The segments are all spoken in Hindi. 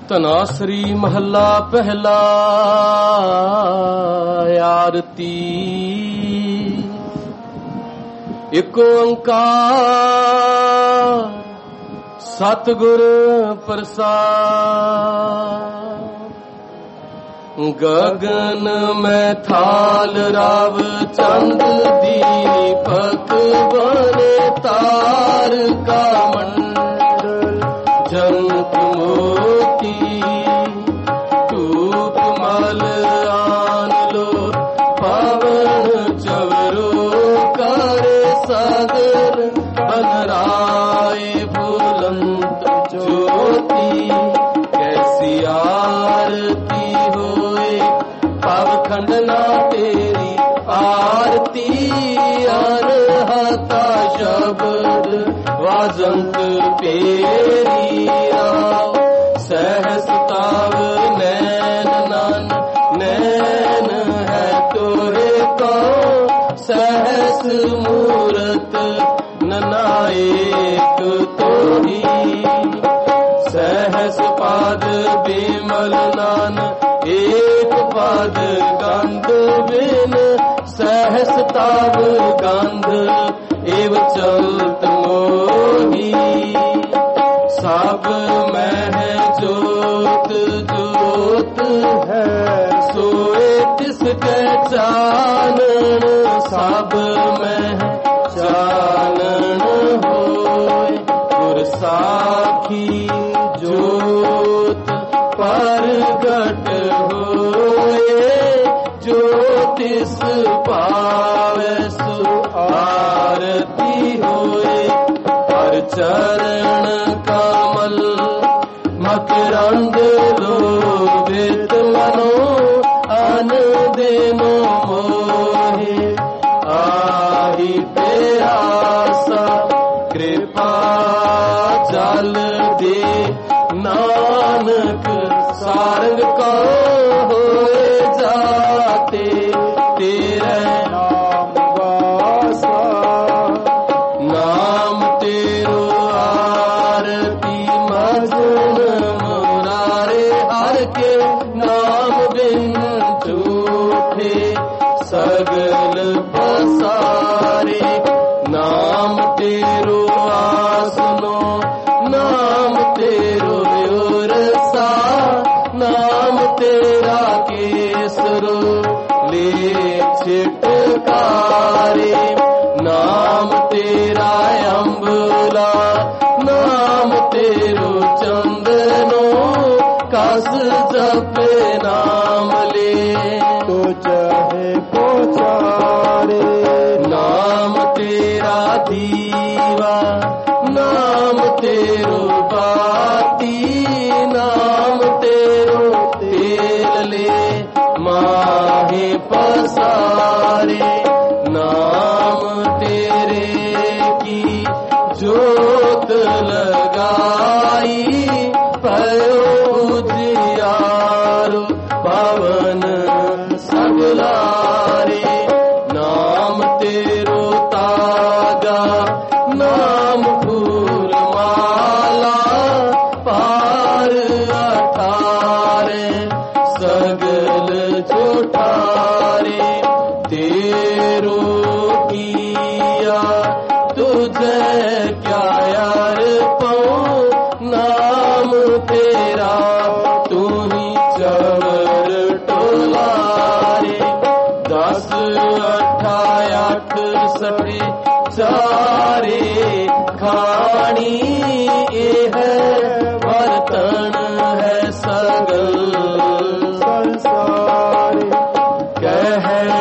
ਧਨਾਸਰੀ ਮਹੱਲਾ ਪਹਿਲਾ। ਆਰਤੀ ਇਕ ਓੰਕਾਰ ਸਤਿਗੁਰ ਪ੍ਰਸਾਦ। ਗगन में थाल राव चंद दीपक बने तार का मंडल जंत मोती धूप मल आन लो पवन चवरो करे सदर बनराए बुलंद ज्योति। कैसी आरती पव खंडना तेरी आरती अनहता शब्द वाजंत पेरी राव। सहस ताव नैन नन नैन है तोरे को सहस मूरत ननाएक तोरी। सहस पाद बिमल नान एक पाद गंध बिन सहस ताव गंध एव चलत मोही। सब मह जोत जोत है सोए तिसके चानन। सब मह चानन होय गुर साखी जोत परगट होए। ज्योतिष पावे सु आरती होए। हर चरण कमल मकरंद लोभित मनो अन देनो मोहे। आहि प्यासा कृपा जल दे नानक सारंग को होए जाते तेरे नाम वासा। नाम तेरो आरती मधुर मुरारे हर के नाम बिन झूठे सगल पसारे। नाम तेरो आसनो नाम तेरो सा नाम तेरा केसरो ले छिटकारे। नाम तेरा अम्बला नाम तेरो चंदनो कस जपे नाम ले तो चाहे पोचारे। नाम तेरा दीवा नाम तेरो बाती नाम तेरो तेल ले माहे पसारे। नाम तेरे की जोत लगाई भयो उजियारो पवन सगलारे। नाम तेरो तागा नाम फूल माला पार अठारे सगल जोठारे। तेरो किया तुझे क्या यार पाऊं नाम तेरा तू ही चवर टोलारे। 10 8 सठे चारे खानी ये है बर्तन है सगल संसार। कह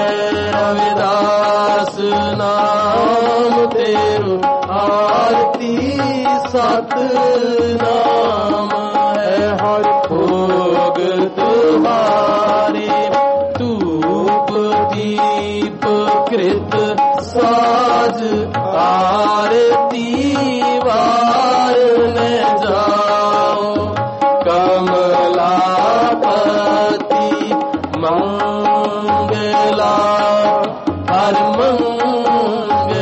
रविदास नाम तेरो आरती सत नाम है हर भोग तुम्हारे। धूप दीप कृत साज आरती वार ने जाओ। कमलापति मंगला हर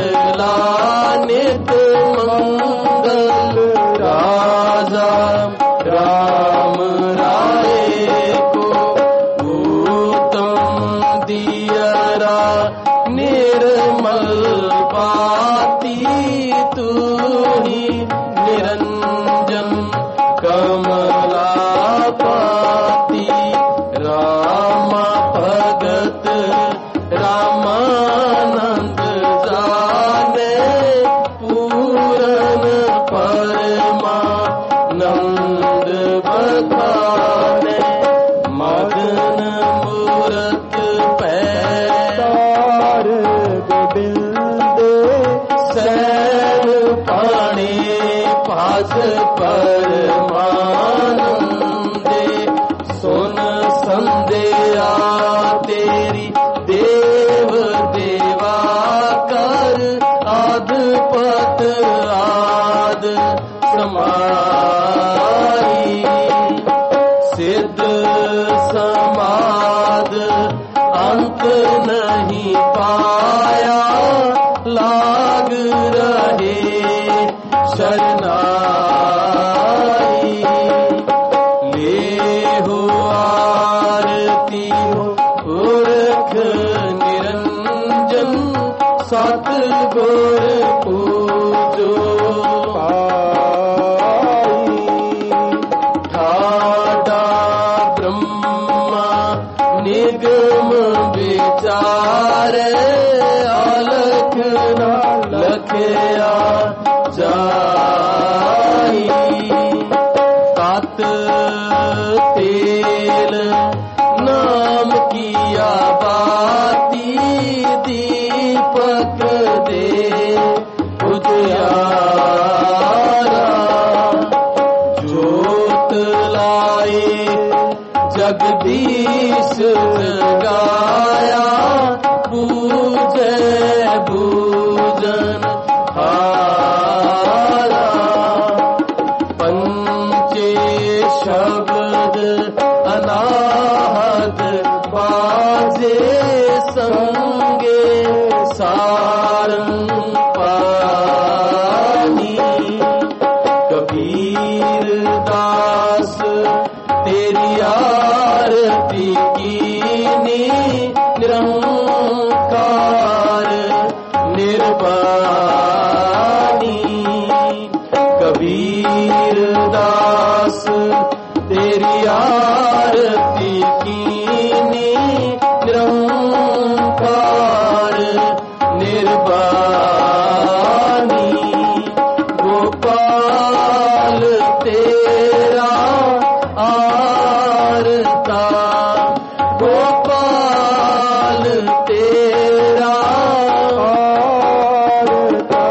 मंगला नित मंगल राजा निर्मल पाती तू ही निरंजन कमला पाती रामा भगत रामानंद जाने पूरन परमानंद बखाने मगन मूरत पैदार गोविंद सैन पाणे पास परमानंदे सुन संध्या तेरी देव देवा कर आदपत आद समाई सिद्ध समाद अंत नहीं पाया लाग रहे शरणाई ले हो आरती हो पुरख निरंजन सतगुर पूजो ठाडा ब्रह्मा निगम विचारे अलख न लखया जाई तत तेल नाम किया बाती दीपक दे उजियारा जोत लाए जगदीश जगाया पूजे पूजन हारा पंचे शब्द अनाहत बाजे संगे सारंग पानी कबीर दास तेरी आरती कीनी निरंकार निर्वाणी कबीर दास तेरी आरती कीनी निरंकार निर्वाणी गोपाल तेरा आरता गोपाल तेरा आरता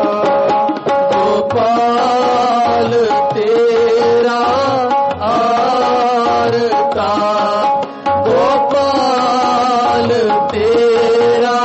गोपाल तेरा आरता गोपाल तेरा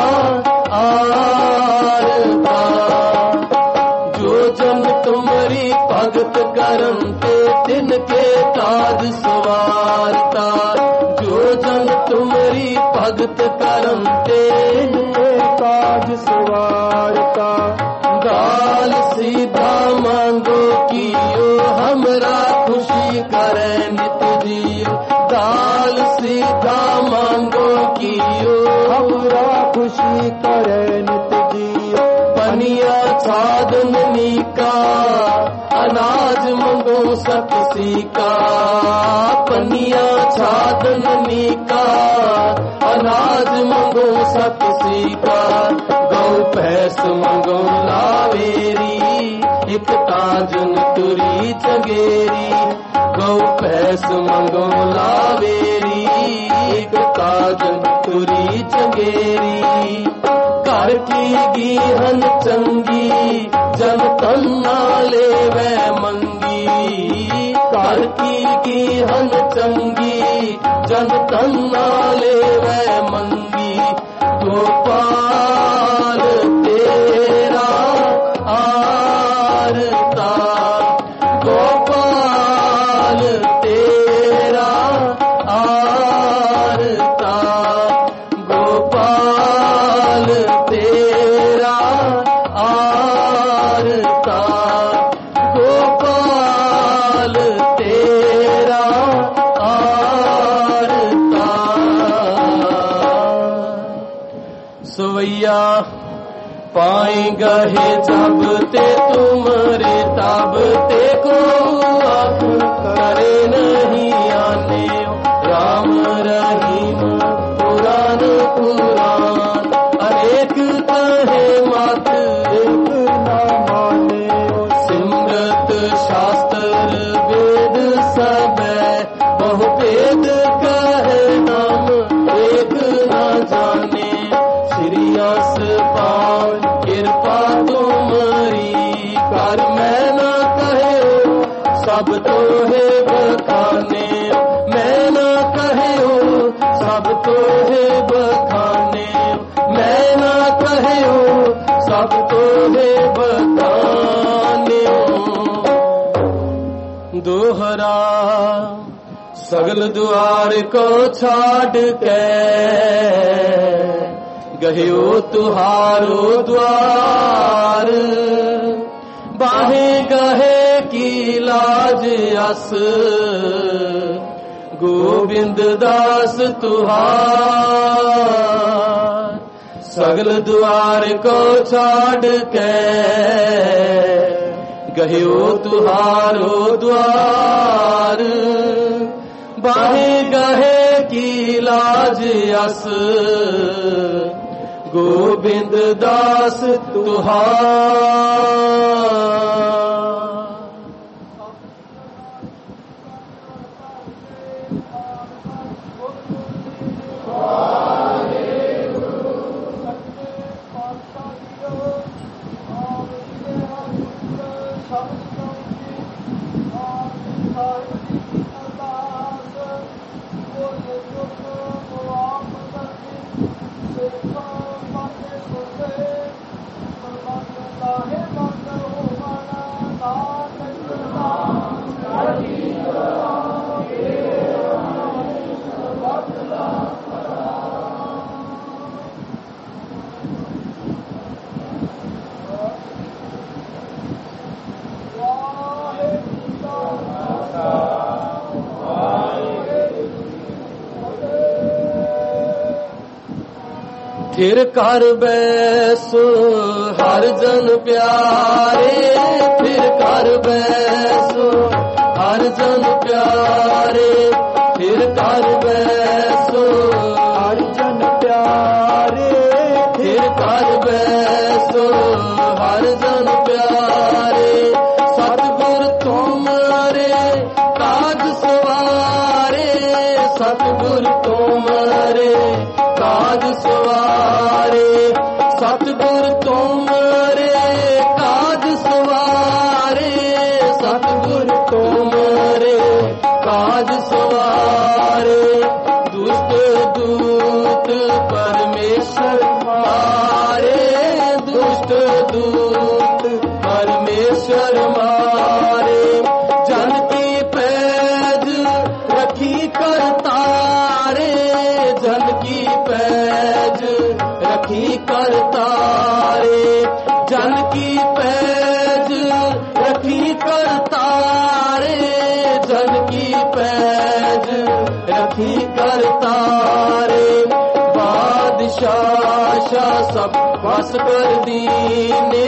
आरता जो जन तुम्हारी भगत करम ते तिनके ताज सवारता जो जन तुम्हारी भगत करम ते ताज सवारता दाल सीधा मांगो कियो हमरा खुशी करे नित जियो दाल सीधा मांगो कियो हमरा खुशी करे नित जियो पनिया छादन नीका अनाज मंगो सकसी का पनिया छादन नीका अनाज मंगो सकसी का गौ भैंस मंगो लावेरी एक ताजन तुरी चगेरी गौ भैंस मंगो लावेरी एक ताजन तुरी चगेरी घर की गीहन चंगी जन तन्ना ले वै मंगी घर की गीहन चंगी जन तन्ना ले वै मंगी गोपाल तेरा आरता गोपाल तेरा आरता गोपाल तेरा आरता गोपाल तेरा आरता पाई गहे जब ते तुमरे तब ते को आप करे नहीं आने राम रहीम पुराण पुराण अनेक कहे मत एक ना माने सिमरत शास्त्र वेद सब बहु भेद कहे नाम एक ना जाने श्री अस पावन कृपा तुमरी कर मैं न कहे सब तो है बखाने मैं न कहे सब तो है बखाने मैं न कहे सब तो है बखाने दोहरा सगल द्वार को छाड़ के गयो तुहारो द्वार बाहे गहे की लाज अस गोविंद दास तुहार सगल द्वार को छाड़ के गयो तुहारो द्वार बाहे गहे की लाज अस गोविंद दास तुहार फिर कर बैसो हर जन प्यारे फिर कर बैसो हर जन प्यारे फिर कर बैसो हर जन प्यारे फिर कर बैसो हर जन प्यारे सतगुर तुम्हारे काज सवारे सतगुर तुम्हारे काज सवारे सतगुर तुम्हारे काज सवारे सतगुर तुम्हारे काज सवारे दुष्ट दूत परमेश्वर मारे दुष्ट दूत परमेश्वर मारे जन की पैज रखी कर तारे जन की पैज रखी कर तारे जन की पैज रखी कर तारे जन की पैज रखी कर तारे बादशाह शाह सब बस कर दीने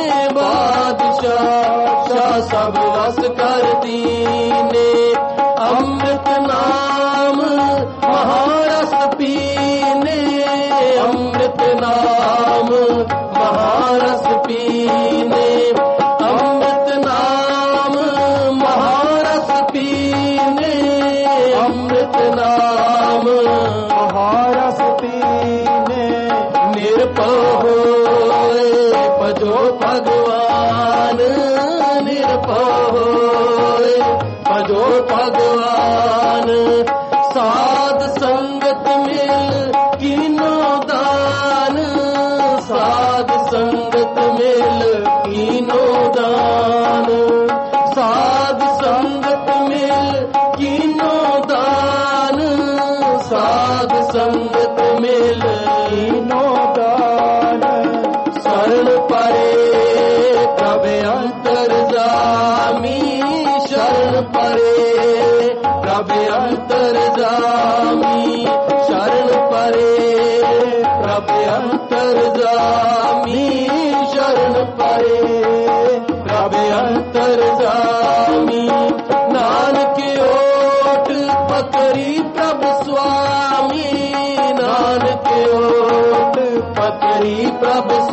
बादशाह शाह सब बस कर दीने अमृत नाम महारस पीने अमृत नाम महारस पीने अमृत नाम महारस पीने अमृत नाम महारस पीने निरपह होए भजो भगवान निरपह होए भजो भगवान साध संगत मिल कीनो दान साध संगत मिल कीनो दान साध संगत मिल कीनो दान साध संगत मिल कीनो दान शरण परे प्रभ अंतर जामी शरण परे प्रभ अंतर जामी शरण परे प्रभ अंतर जामी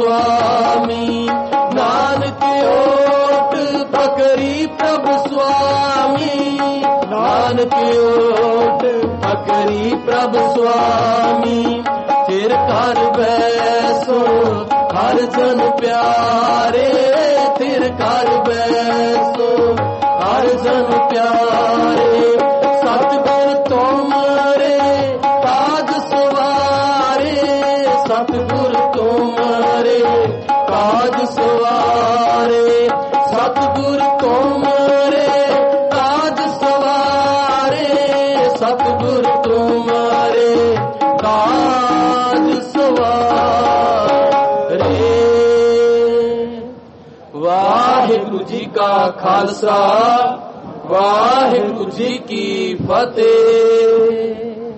स्वामी, नानक ओट पकड़ी प्रभु स्वामी, नानक ओट पकड़ी प्रभु स्वामी। फिर कर बैसो हर जन प्यारे, फिर कर बैसो हर जन प्यारे। सतगुर तुम्हारे काज सवारे, सतगुर तुम्हारे काज सवारे, सतगुर तुम्हारे काज सवारे, सतगुर तुम्हारे काज सवारे। वाहिगुरु जी का खालसा, वाहिगुरु जी की फतेह।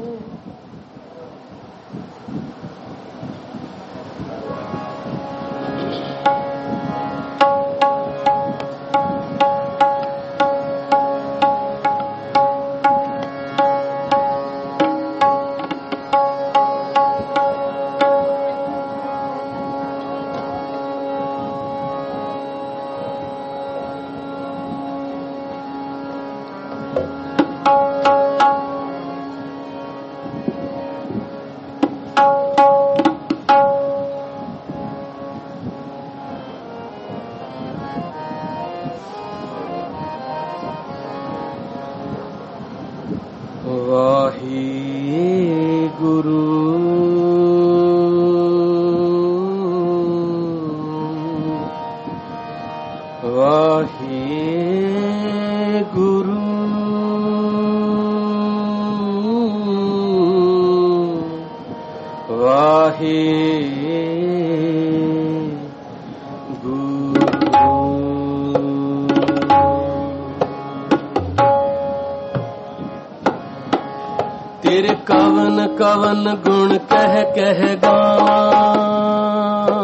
तेरे कवन कवन गुण कह कह गावां,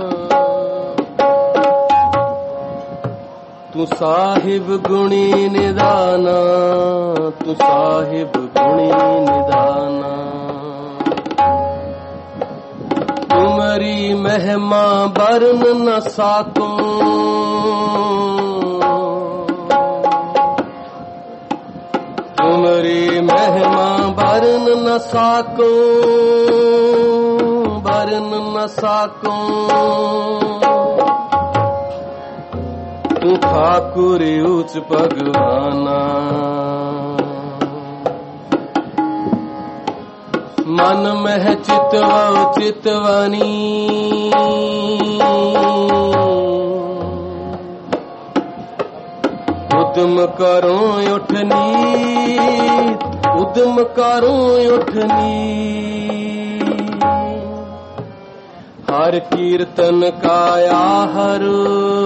तू साहिब गुणी निदाना, तू साहिब गुणी निदाना। तुम्हारी महिमा बरन न साको, तुम्हारी महिमा बरन न साको, बरन न साको। तू ठाकुर उच्च भगवाना, मन मह चितवा चितवनी। उद्यम करो उठनी, उद्यम करो उठनी। हर कीर्तन काया हरो,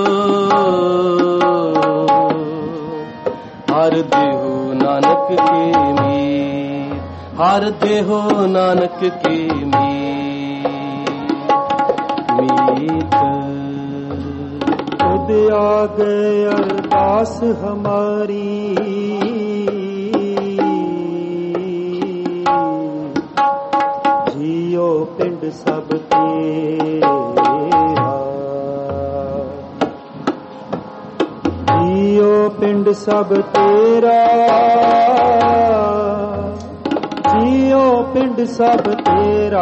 हर देहो नानक के मीत, हर देहो नानक के मीत। खुद आ गए अरदास हमारी, जियो पिंड सब तेरा, जियो पिंड सब तेरा, जियो पिंड सब तेरा,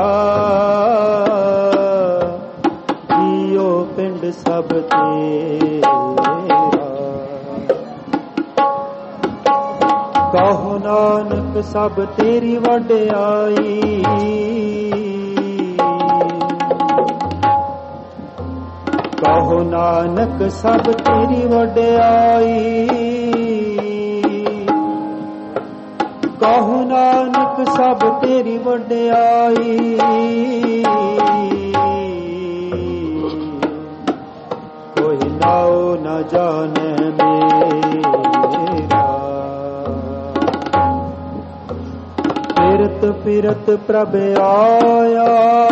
जियो पिंड सब तेरा। कहो नानक सब तेरी वड्याई, कहो नानक सब तेरी वड्याई, कहो नानक सब तेरी वड्याई। कोई नाओ न जाने मेरा, फिरत फिरत प्रभ आया,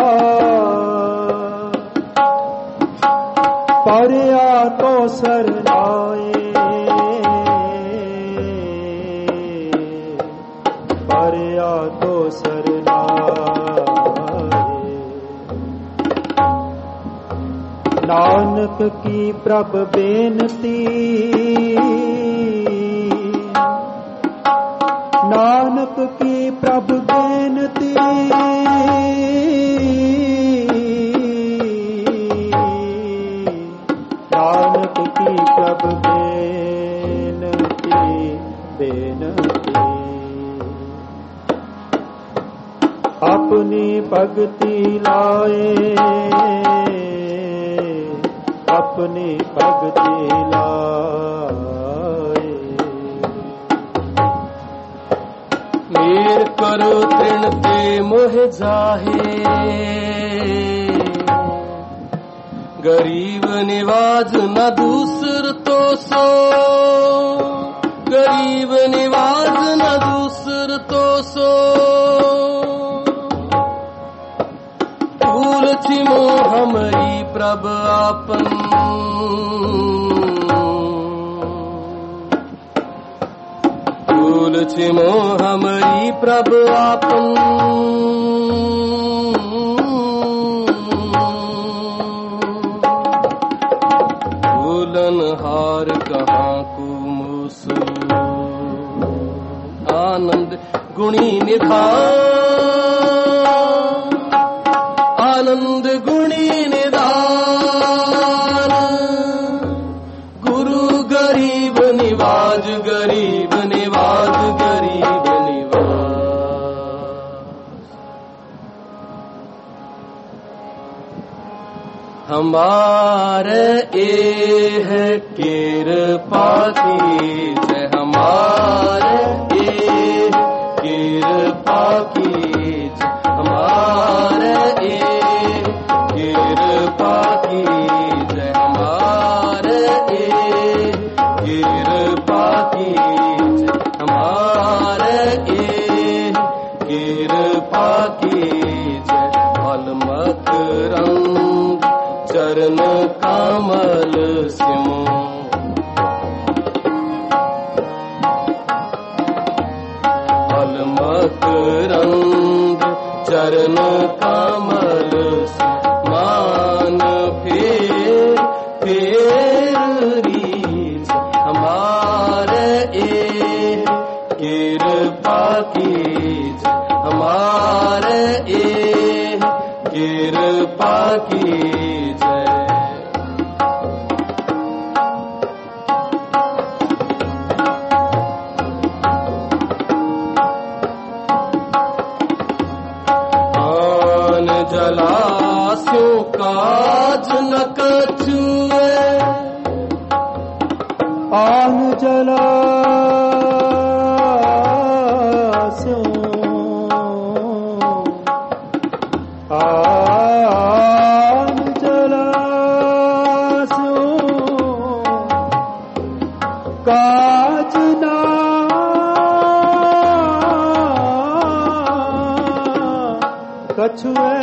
परया तो सरनाए, परया तो सरनाए। नानक की प्रभ बेनती, नानक की प्रभ बेनती, नानक की प्रभ बेनती, बेनती। अपनी भक्ति लाए, अपनी भक्ति लाए। मेर करो तृण ते मोह जाहे, गरीब निवाज न दूसर तो सो, गरीब निवाज न दूसर तो सो। भूल छिमो हमारी प्रभ आपन, भूल छिमो हमारी प्रभ आपन। भूलन हार कहाँ को मूसू, आनंद गुणी निधान, आनंद गुणी निधान। गुरु गरीब निवाज, गरीब निवाज, गरीब निवाज। हमारे एह कृपा कीजय, हमारे एह कृपा कीजय, हमारे एह कृपा कीजय, हमारे एह कृपा कीजय, हमारे एह कृपा कीजय। अलमत रंग चरण कमल सिमो, अलमत रंग चरण कमल मान। फेर फेर रीछ हमारे एह कृपा कीजय, हमारे एह कृपा कीजय। आन जलास्यों काज न कछुए, आन जलास्यों, आन जलास्यों काज न कछुए,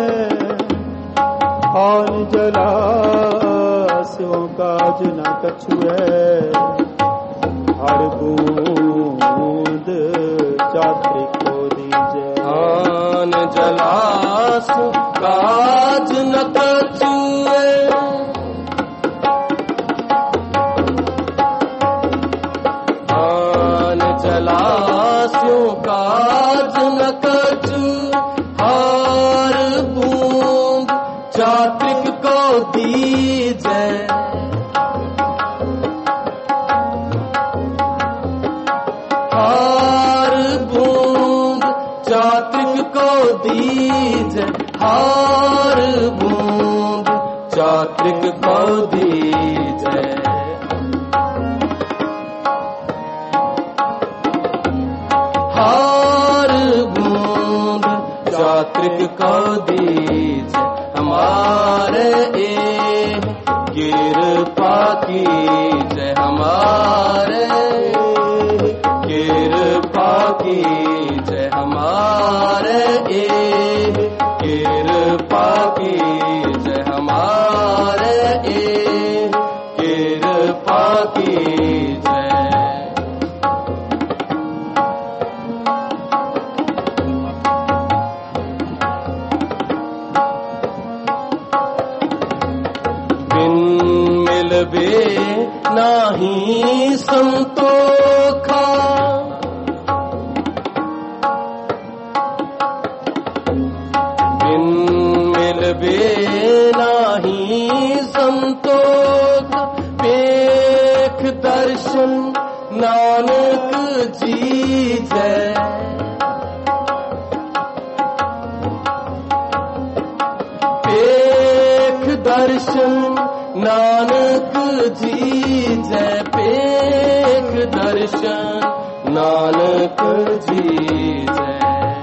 आन जलास्यों काज न कछुए। हर बूंद चात्रिक को दीजे, आन जलास काज न कछुए, आन जलास्यों काज न कछु। हर बूंद चात्रिक को दीजय, हर बूंद चात्रिक को दीजय, हर बूंद चात्रिक को दीजय। हर बूंद चात्रिक को दीजय, हमारे एह कृपा कीजय, हमारे कृपा कीजय, हमारे एह कृपा कीजय, हमारे एह कृपा कीजय। बिन मिलबे नाही संतोखा बिन मिलबे नाही संतोख पेख दर्शन नानक जी जय पेख दर्शन नानक जी जय पेख दर्शन नानक जी जय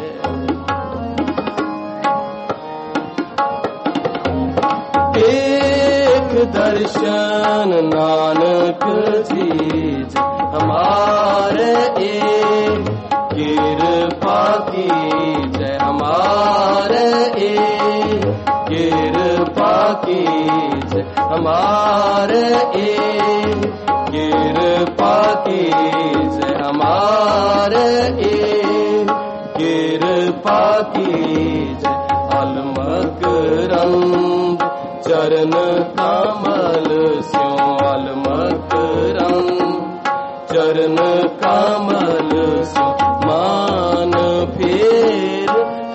पेख दर्शन नानक जी जय हमारे एक कृपा की जय हमारे एक कृपा की जय हमारे एक कृपा की जय हमारे एक कृपा की जय अलमक रंग चरण कमल स्यों अलमक रंग चरण कमल स्यों मान फेर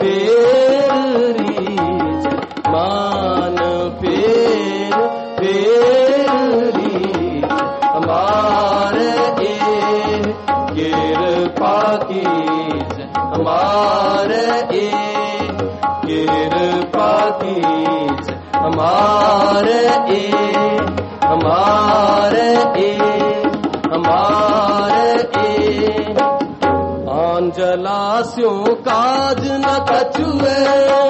फेरी जय मान फेर फेरी हमारे एक कृपा की जय हमारे एक कृपा की जय हमारे एक हमारे एक आंजला स्यों काज न कछुए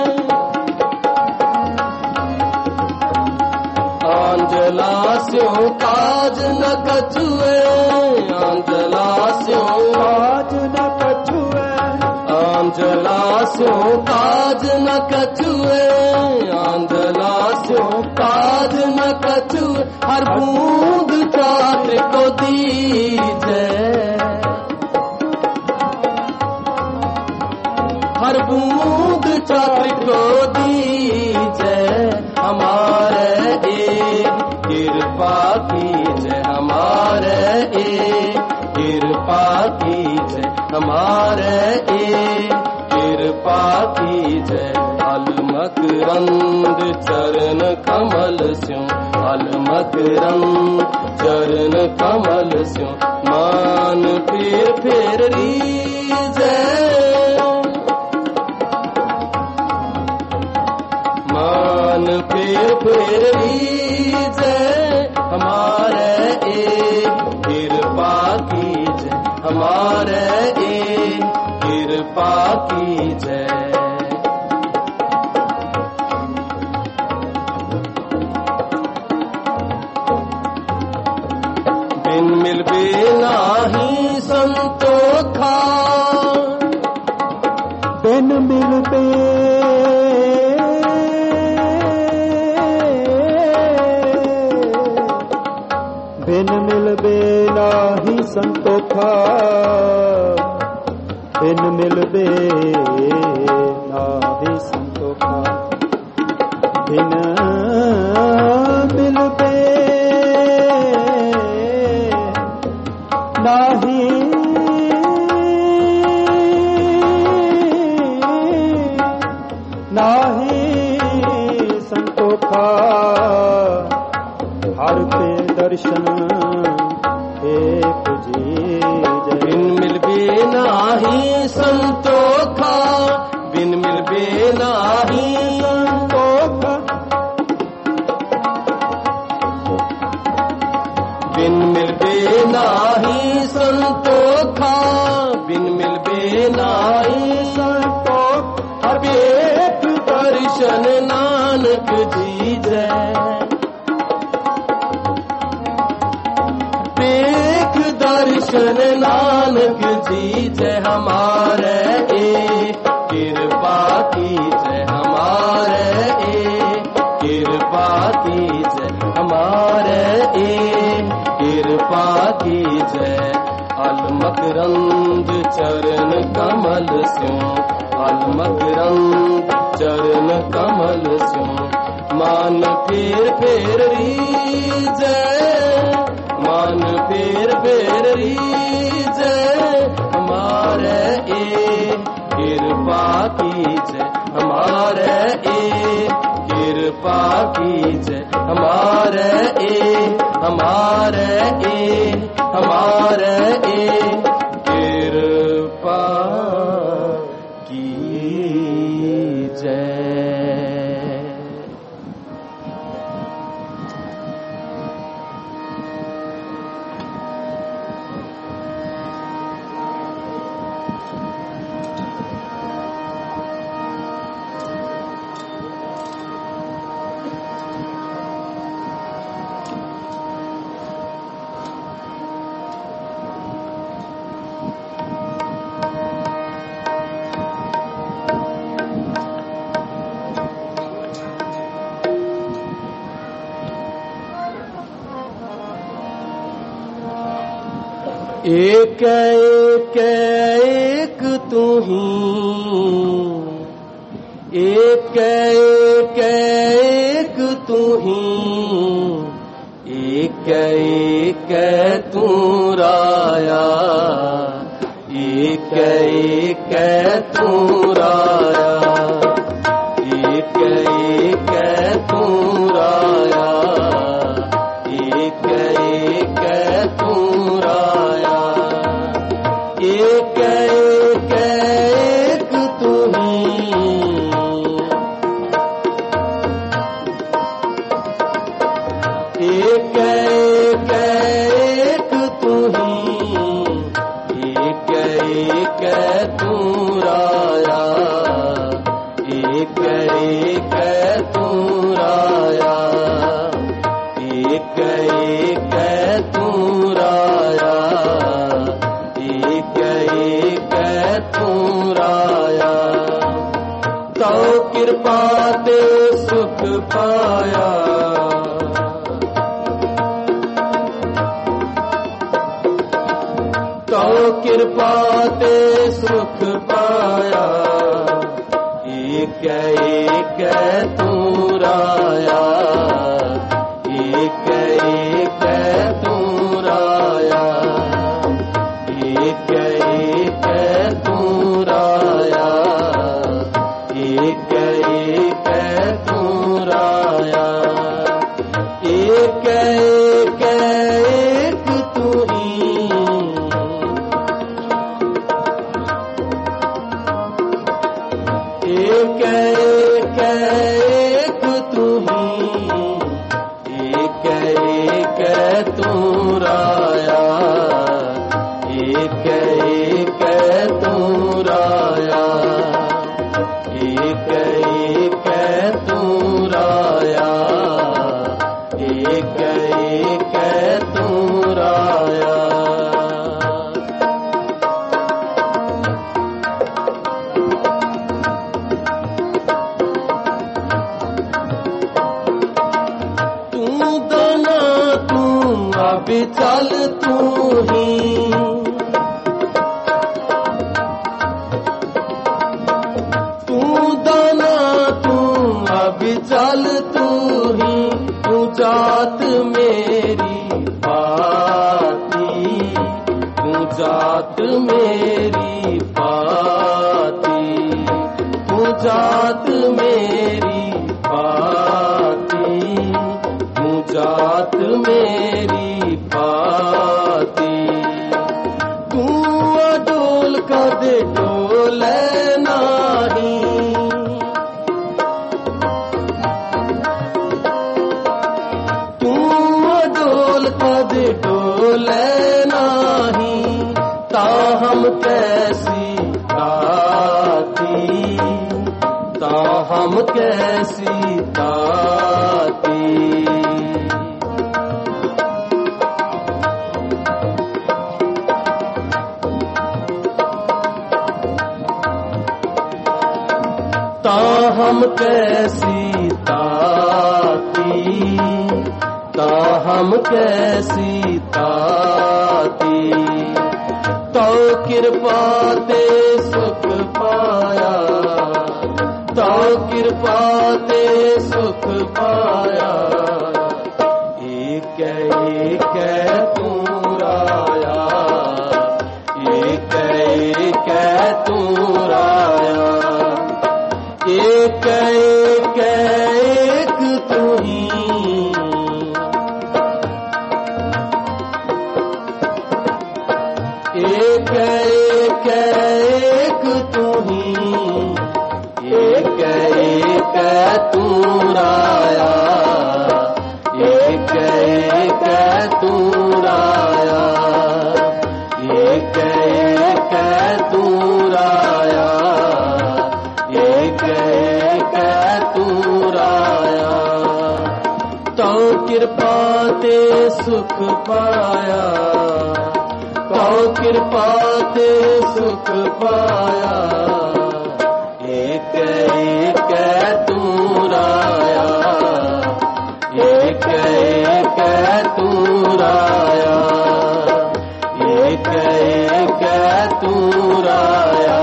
आंजला स्यों काज न कछुए आंजला स्यों काज न कछुए आंजला स्यों काज न कछुए आंजला स्यों काज न कछुए हर बूंद छात्र को दीजे हर बूंद छात्र को दीजे हमारे एक कृपा कीजिए हमारे एक कृपा कीजिए हमारे एक कृपा कीजिए अलमक रंग चरण कमल स्यों अलमक रंग चरण कमल स्यों मान फेर रीजे मान फेर लीजे हमारे एक कृपा कीजिए हमारे एक कृपा कीजिए बिन मिलबे नाही संतोखा बिन मिलबे बिन मिलबे नाही संतोखा बिन मिलबे नाही संतोखा बिन मिलबे नाही नाही संतोखा हर पे दर्शन एक जी बिन मिलबे नाही संतोखा बिन मिलबे नाही संतोखा बिन मिलबे नाही संतोखा बिन मिलबे नाही संतोख हर एक दर्शन नानक जी जय दर्शन नानक जी जय हमारे एक कृपा कीजिए हमारे एक कृपा कीजिए हमारे एक कृपा कीजिए अलमक रंग चरण कमल स्यों अलमक रंग चरण कमल स्यों मान फेर रीजे, मान फेर रीजे, हमारे ए कृपा कीजे, हमारे ए कृपा कीजे, हमारे ए, हमारे ए, हमारे ए कृपा कीजे। एक एक एक तू ही, एक एक एक तू ही, एक एक तू राया, एक एक तू राया, एक एक तू राया, एक एक तू राया, एक एक एक तू ही, एक एक एक तू ही, एक एक तू राया, एक एक तू राया, एक एक तू राया, एक एक तू राया, तो कृपा ते सुख पाया, तो कृपा ते सुख पाया, एक एक तू राया, एक एक तू राया, एक एक तू राया, एक एक तू राया, एक एक एक तू ही, एक एक एक तू ही, एक एक तू राया, एक एक तू राया, एक एक तू राया, एक एक तू राया। अभी चल तू ही, तू दाना तू अभी चल तू ही, तू जात मेरी पाती, तू जात मेरी पाती, तू जात मेरी पाती, तू जात मेरी पाती, तू अडोल कदे डोले नाही, तू अडोल कदे डोले नाही, ताहम कैसी ताती, ताहम कैसी ताती, ताहम कैसी ताती, ताहम कैसी ताती, तो कृपा ते सुख पाया, तो किरपा ते सुख पाया एक तू राया एक तू राया एक तू ही एक तू ही एक तू राया एक तू राया एक तू राया एक तू राया तो कृपा ते सुख पाया तो कृपा ते सुख पाया एक तू राया एक तू राया एक तू राया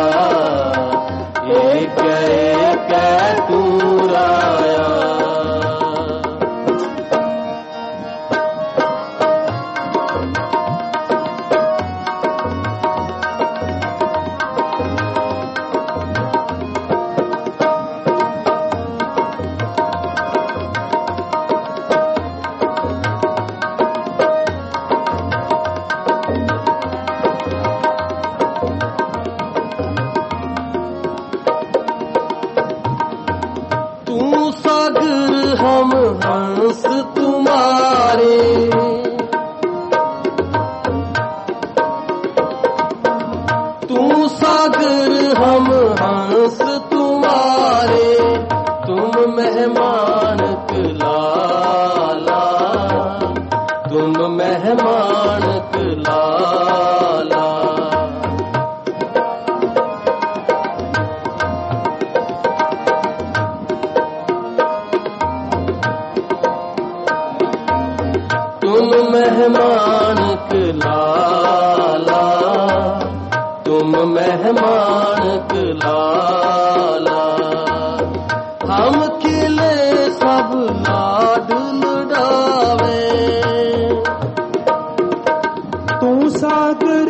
एक तू राया हम हंस तुम्हारे तू सागर हम हंस तुम्हारे तुम मेहमान लाला तुम मेहमान लाला तुम मेहमान लाला तुम मेहमान लाला हम खिले सब लाड लुड़ावे तू सागर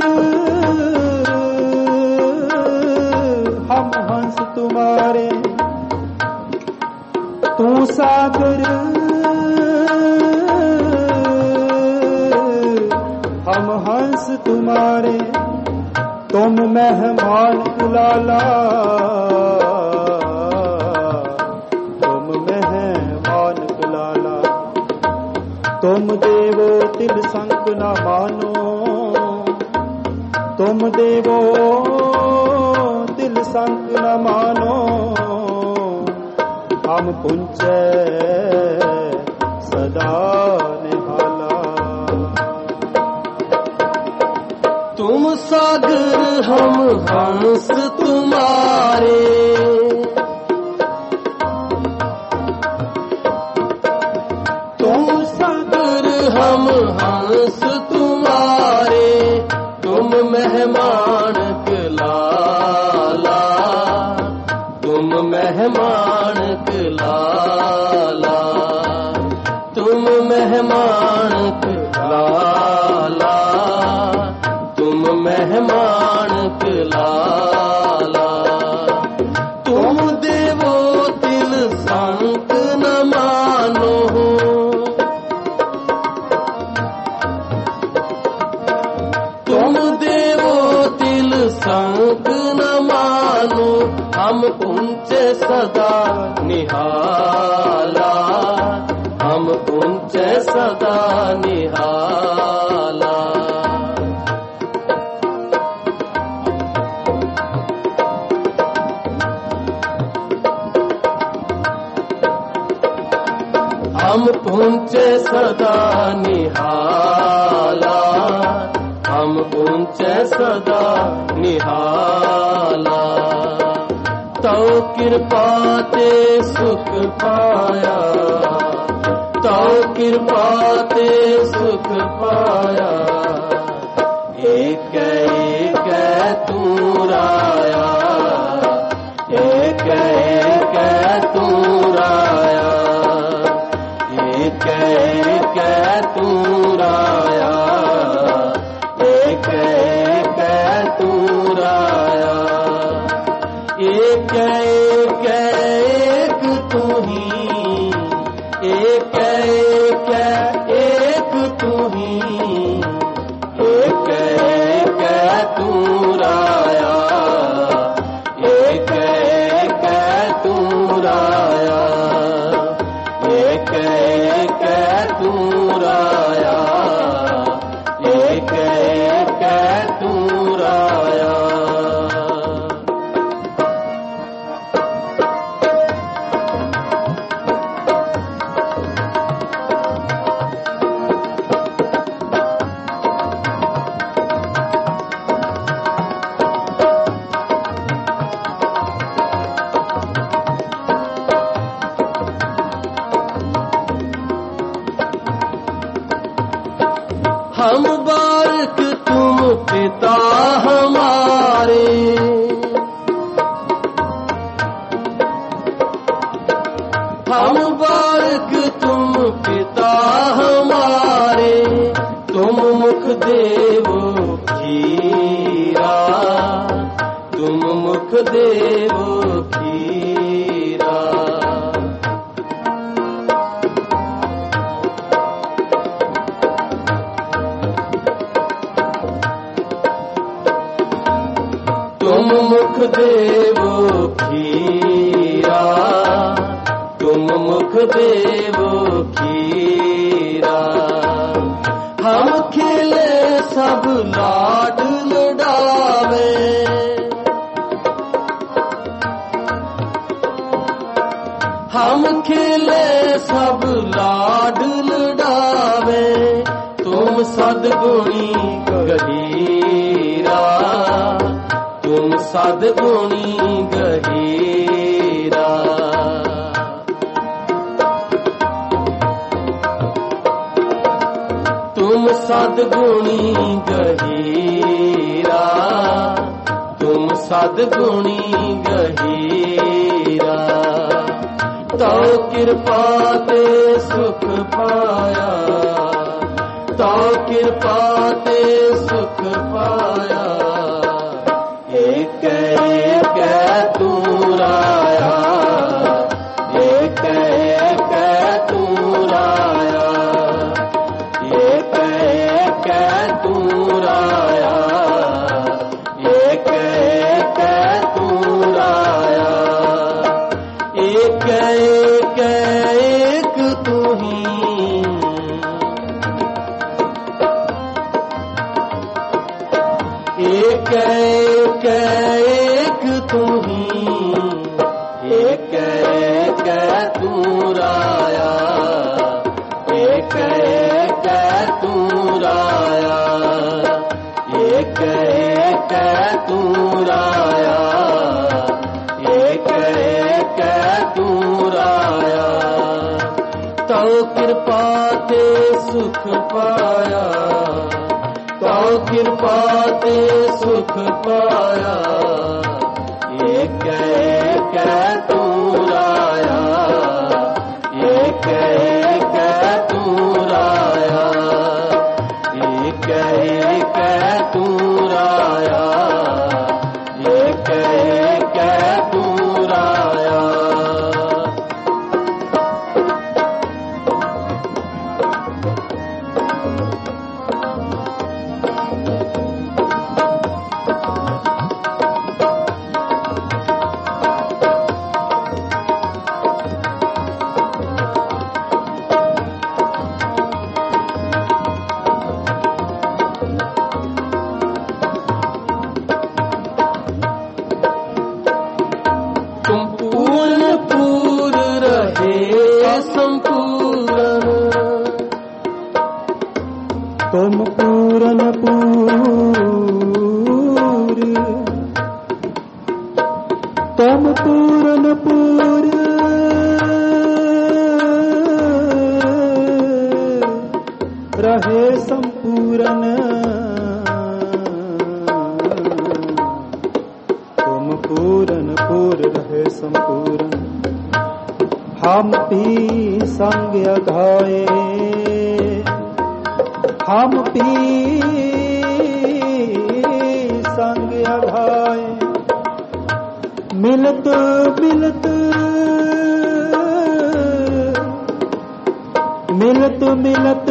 हम हंस तुम्हारे तू सागर हम हंस तुम्हारे तुम मेहमान लाला तुम मेहमान लाला तुम देवो तिल संक न मानो तुम देवो तिल संक न मानो हम पुंचे सदा निहाला तुम सागर हम हंस तुम्हारे तुम सागर हम हंस तुम्हारे तुम मेहमान लाला तुम मेहमान लाला तुम मेहमान लाला तुम मेहमान लाला तुम देवो तिल संक न मानो तुम देवो तिल संक न मानो हम ऊंचे सदा निहाला हम ऊंचे सदा निहाला हम पहुँचे सदा निहाला हम पहुँचे सदा निहाला तो कृपा ते सुख पाया तो कृपा ते सुख पाया एक तू राया एक एक तू राया, एक तू राया, एक तू राया, एक तू ही, एक तू ही, एक तू राया, एक तू राया, एक तू राया, एक तू राया। हम बारक तुम पिता हमारे, हम बारक तुम पिता हमारे, तुम मुख देवो खीरा, तुम मुख देवो खीरा। तुम मुख देवो खीरा, तुम मुख देवो खीरा। हम खिले सब लाड लुडावे, हम खिले सब लाड लुडावे, तुम सद्गुणी गहीरा, तुम सद्गुणी गहीरा। तुम सद्गुणी गहीरा, तुम सद्गुणी गहीरा। तो कृपा ते सुख पाया, तो कृपा ते सुख पाया। एक तू राया, एक तू राया, एक तू राया, एक तू राया, एक तू ही, एक तू ही, एक तू राया, एक तू राया, एक तू राया, एक तू राया। तो कृपा ते सुख पाया, तो कृपा ते सुख पाया। एक तू राया, एक तू राया, एक तू राया, एक तू राया। तुम पूरन पूर, तुम पूरन पूर रहे संपूर्ण, तुम पूरन पूर दूर रहे संपूर्ण। हम भी संग अघाए, हम भी संग अघाए। मिलत मिलत मिलत मिलत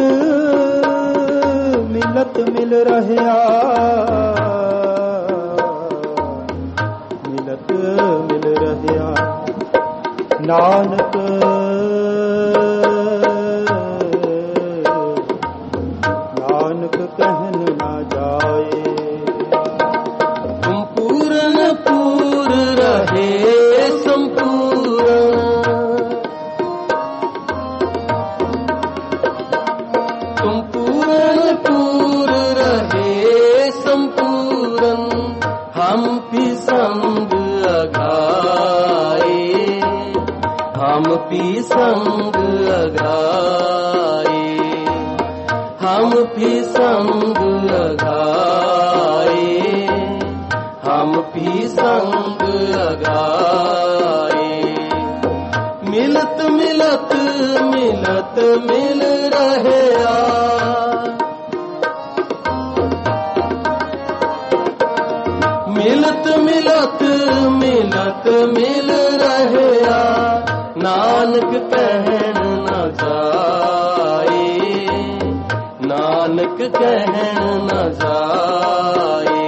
मिलत मिल रहया, मिलत मिल रहया। नानक नानक कहन ना जाए। तुम पूर्ण पूर रहे संपूर्ण, तुम पूर्ण पूर रहे संपूर्ण। हम भी संग अघाए, हम भी संग अघाए, हम भी संग अघाए, हम भी संग अघाए। मिलत मिलत मिलत मिल रहया, मिलत मिलत मिलत मिल रहया। नानक कहन न जाए, नानक कहन न जाए,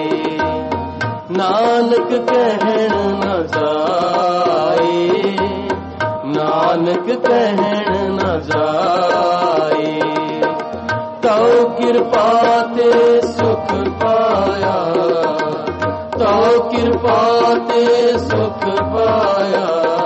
नानक कहन न जाए, नानक कहन न जाए। तौ कृपा ते सुख पाया, तौ कृपा ते सुख पाया।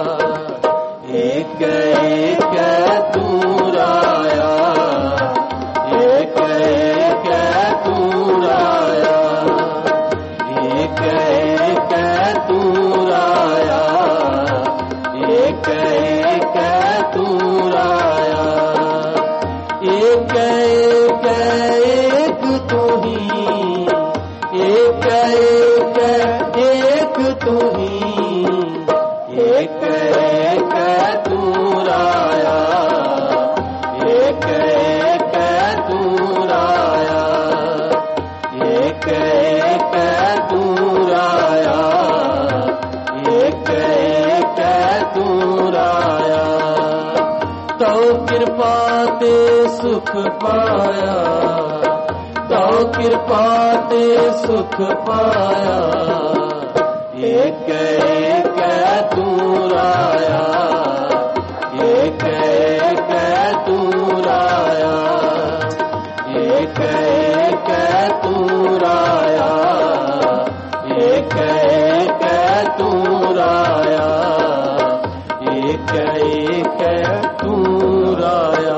एक एक तू राया, एक एक तू राया, एक एक तू राया, एक एक तू राया। एक एक एक तू ही, एक एक तू ही, एक एक तू राया, एक एक तू राया, एक एक तू राया, एक एक तू राया। तौ कृपा ते सुख पाया, तौ कृपा ते सुख पाया। एक एक तू राया, एक एक तू राया, एक एक तू राया, एक एक तू राया, एक एक तू राया।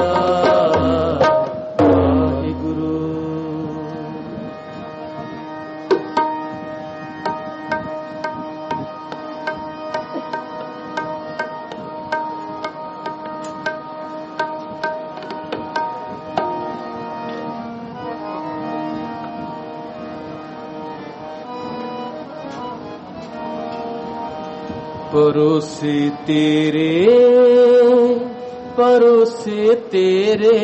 परोसे तेरे, परोसे तेरे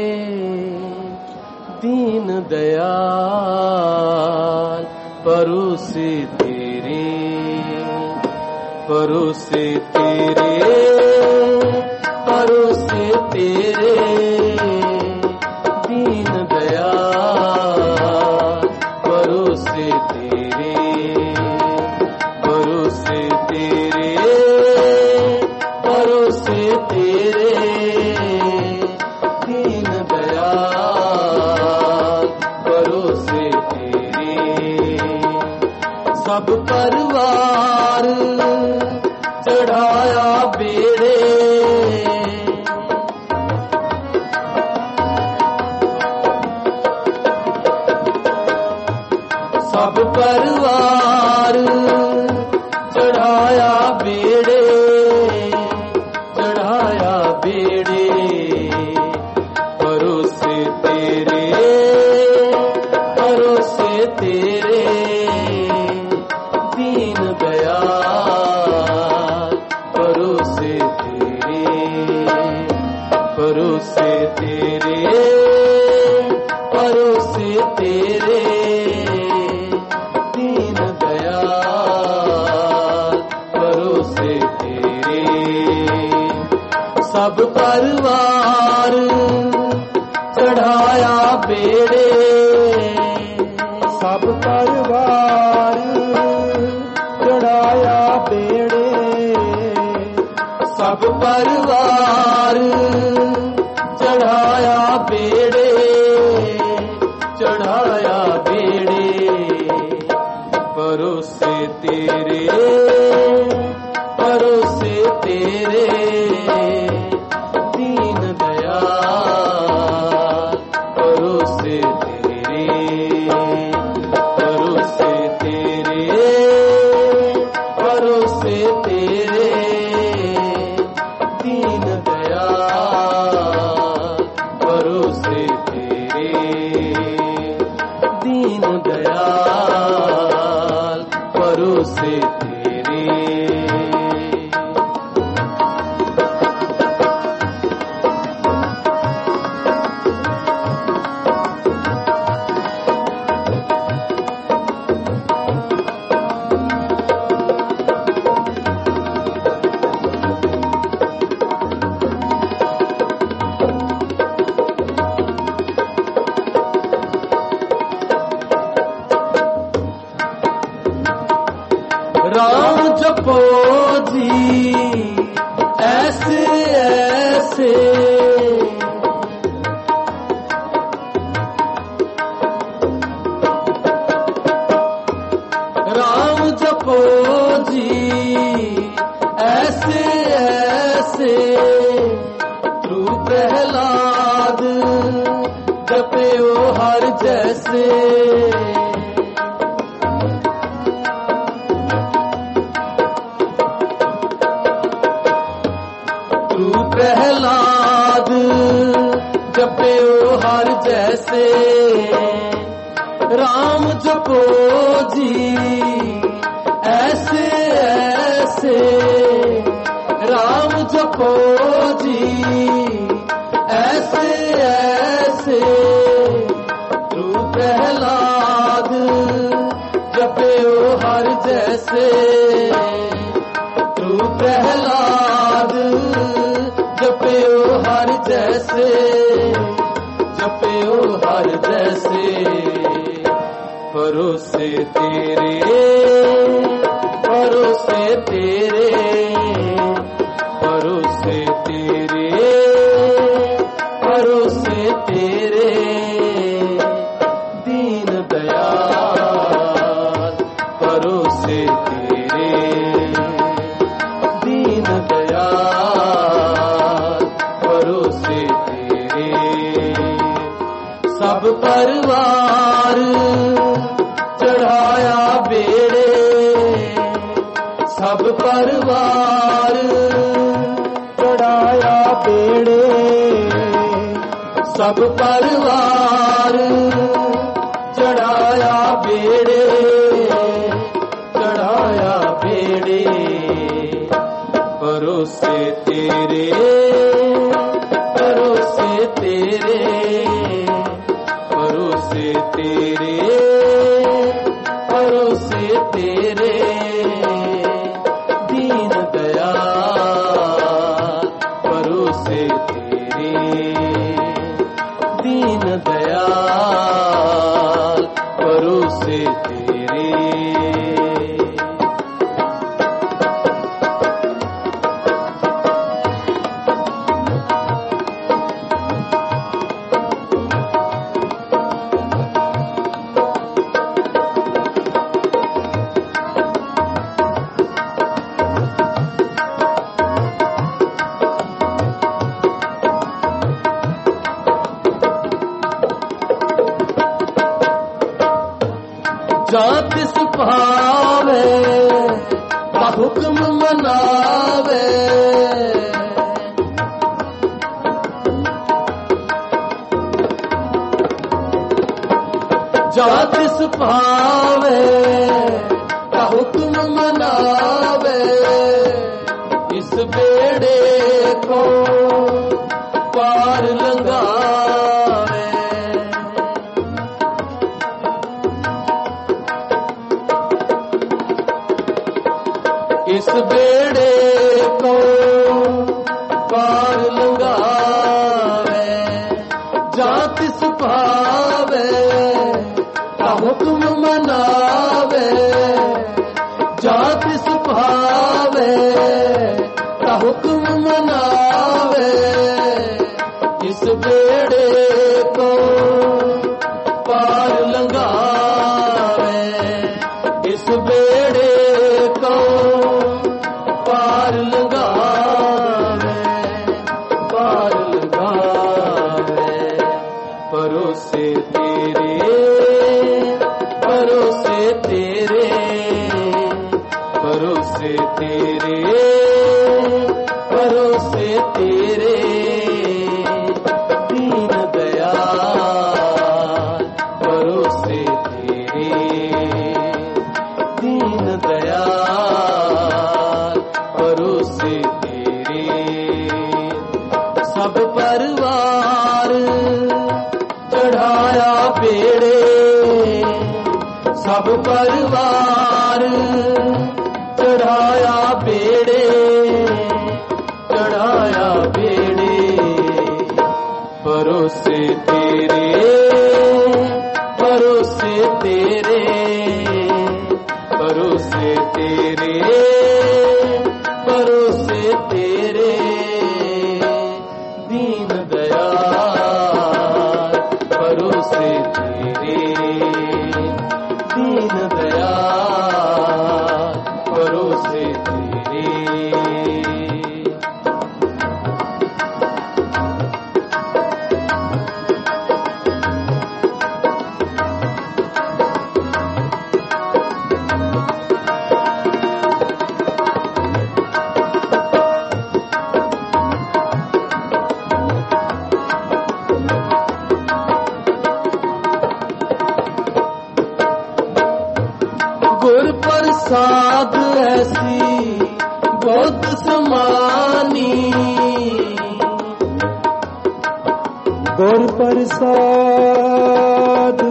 दीन दयाल। परोसे तेरे, परोसे तेरे, परोसे तेरे दीन दयाल। परोसे तेरे, परोसे तेरे, परोसे तेरे दीन दयाल। परोसे तेरे सब परिवार चढ़ाया बेड़े। सब परिवार चढ़ाया बेड़े, चढ़ाया बेड़े। परोसे तेरे, परोसे तेरे दीन दयाल। भरोसे तेरे दीन दयाल भरोसे तेरे सब परिवार चढ़ाया बेड़े सब परिवार चढ़ाया बेड़े सब परिवार चढ़ाया बेड़े चढ़ाया बेड़े भरोसे तेरे दीन दयाल भरोसे तेरे भरोसे तेरे दीन दयाल भरोसे तेरे दीन दयाल भरोसे तेरे राम जपो जी ऐसे ऐसे राम जपो जी ऐसे ऐसे तू प्रहलाद जपे ओ हर जैसे प्रहलाद जपे ओ हर जैसे राम जपो जी ऐसे ऐसे राम जपो जी ऐसे ऐसे तू प्रहलाद जपे ओ हर जैसे तू प्रहलाद जपे ओ हर जैसे जपे ओ हर जैसे भरोसे तेरे भरोसे तेरे भरोसे तेरे भरोसे तेरे दीन दयाल भरोसे तेरे दीन दयाल भरोसे तेरे सब परिवार चढ़ाया बेड़े सब परिवार चढ़ाया बेड़े सब परिवार चढ़ाया बेड़े चढ़ाया बेड़े भरोसे तेरे भरोसे तेरे भरोसे तेरे भरोसे तेरे दीन दयाल भरोसे तेरे दीन दयाल भरोसे तेरे जात सुभावे हुक्म मनावे जात सुभावे हुक्म मनावे इस बेड़े को पार लंगावे इस बेड़े को पार लंगावे जात सुभावे ता हुक्म मनावे जात सुभावे ता हुक्म मनावे इस बेड़े को पार लंगावे इस बेड़े को पार लगावे भरोसे तेरे भरोसे तेरे भरोसे तेरे भरोसे तेरे दीन दयाल भरोसे तेरे दीन दयाल भरोसे तेरे सब परिवार चढ़ाया बेड़े सब परिवार चढ़ाया बेड़े चढ़ाया बेड़े भरोसे तेरे भरोसे तेरे भरोसे तेरे भरोसे तेरे दीन दयाल भरोसे तेरे दीन दयाल भरोसे तेरे गुर प्रसाद ऐसी बहुत समानी गुर प्रसाद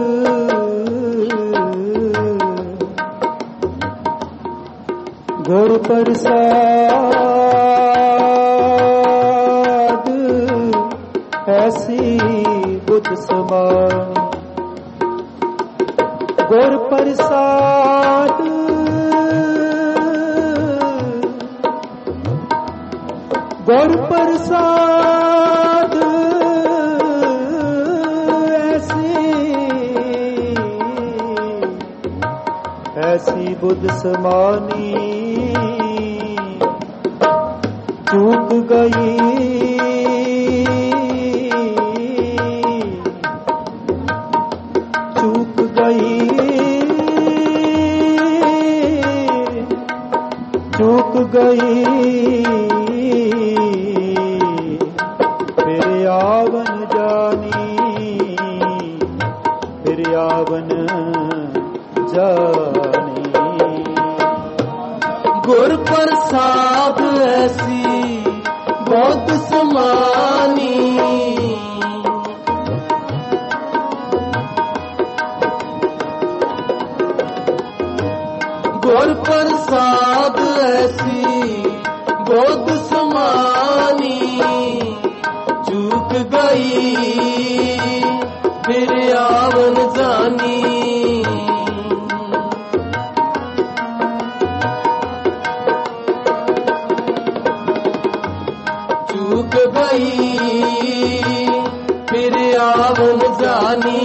गुर प्रसाद ऐसी बुद्ध समान गुर प्रसाद गुर प्रसाद ऐसी बुद्ध समानी चूक गई चूक गई चूक गई फिर आवन जानी फिर आवन जानी गुर प्रसाद ऐसी बहुत समानी गुर प्रसाद ऐसी बहुत समानी चूक गई फिर आवन जानी चूक गई फिर आवन जानी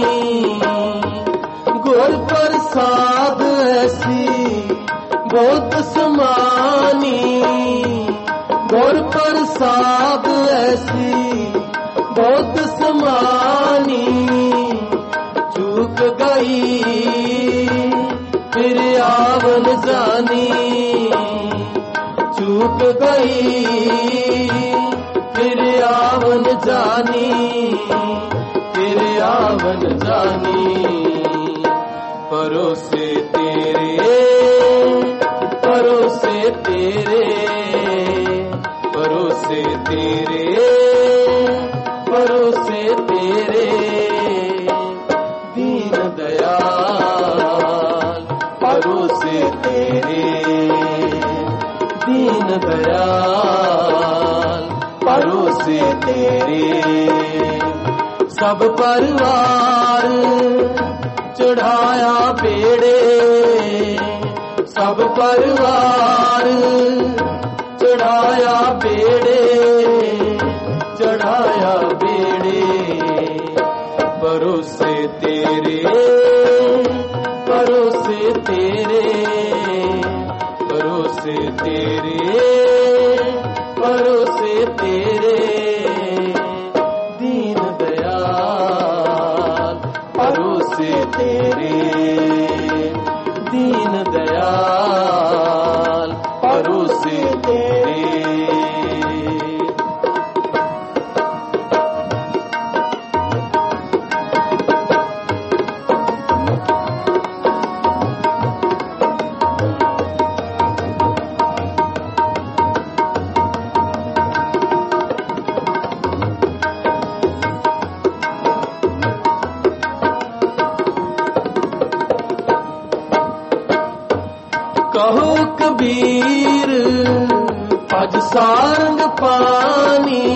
गुर प्रसाद ऐसी बहुत समानी गुर प्रसाद ऐसी बहुत समानी चूक गई फिर आवन जानी चूक गई फिर आवन जानी फिर आवन जानी परोसे तेरे परोसे तेरे परोसे तेरे परोसे तेरे दीन दयाल परोसे तेरे दयाल परोसे तेरे। सब परिवार चढ़ाया बेड़े, सब परिवार चढ़ाया बेड़े, चढ़ाया बेड़े परोसे तेरे, परोसे तेरे, परोसे तेरे, परोसे तेरे। दीन दयाल परोसे तेरे, दीन दयाल परोसे तेरे। कहो कबीर भज सारंग पानी,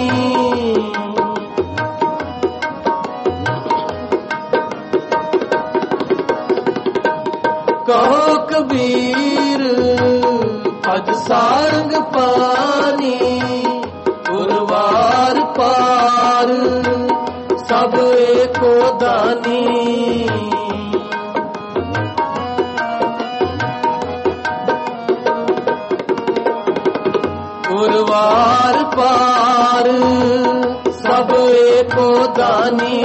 कहो कबीर भज सारंग पानी। उर्वार पार सब एको दानी, उर्वार पार सब एको दानी।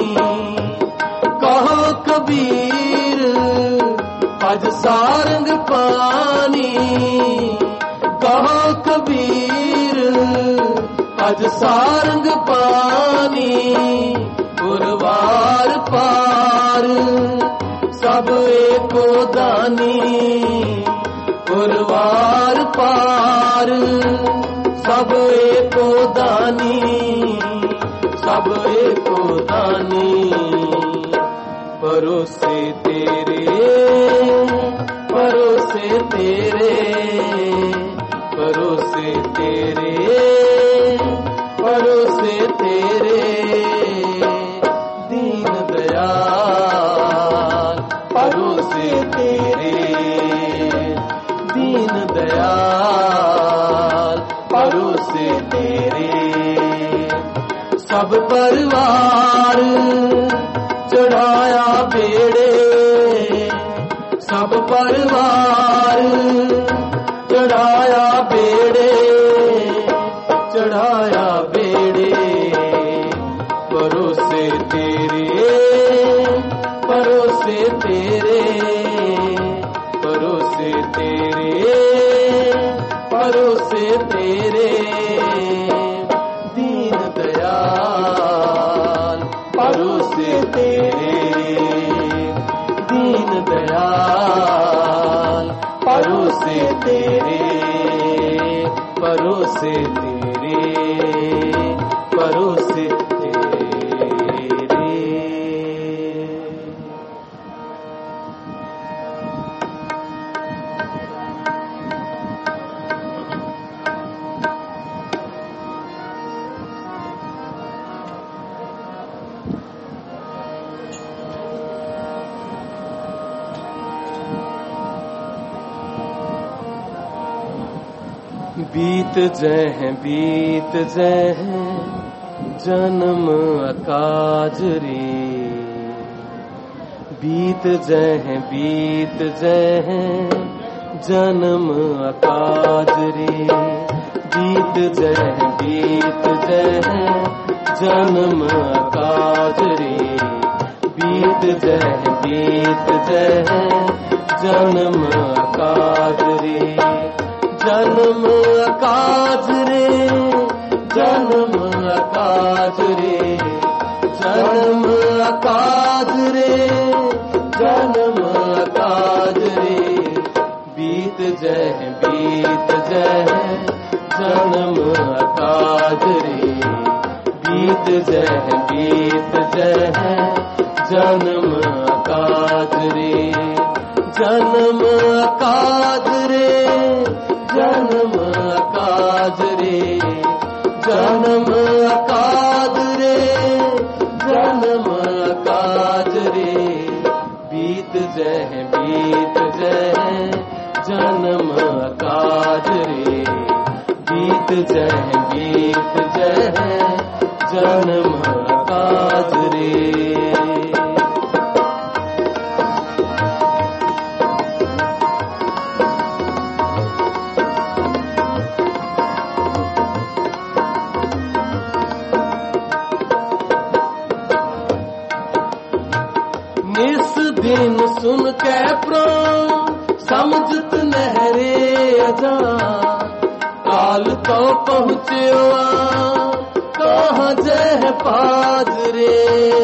कहो कबीर भज सारंग पानी, कहो कबीर भज सारंग पानी। उर्वार पार सब एको दानी, उर्वार पार सब एको दानी, सब एको दानी परोसे तेरे, परोसे तेरे, परोसे तेरे, परोसे तेरे। दीन दयाल परोसे तेरे, दीन दयाल परोसे तेरे। सब परिवार चढ़ाया बेड़े, सब परिवार चढ़ाया बेड़े, चढ़ाया बेड़े परोसे तेरे, परोसे तेरे, परोसे तेरे, परोसे तेरे। दीन दयाल परोसे तेरे, दीन दयाल परोसे तेरे, परोसे तेरे, परोसे तेरे। बीत जय बीत जय जन्म अकाज रे, बीत जय बीत जय जन्म अकाज रे। बीत जय जन्म अकाज रे, बीत जय जन्म अकाज रे। जन्म अकाज रे, जन्म अकाज रे, जन्म अकाज रे, जन्म अकाज रे। बीत जय जन्म अकाज रे, बीत जय जन्म अकाज रे। जन्म अकाज रे, जन्म अकाज काज रे, बीत जय जन्म काज रे, बीत जय जन्म काज रे। निस दिन सुन के प्राण समझत नहरे अजान, काल तो पहुँच्यो कहाँ जय पाज रे।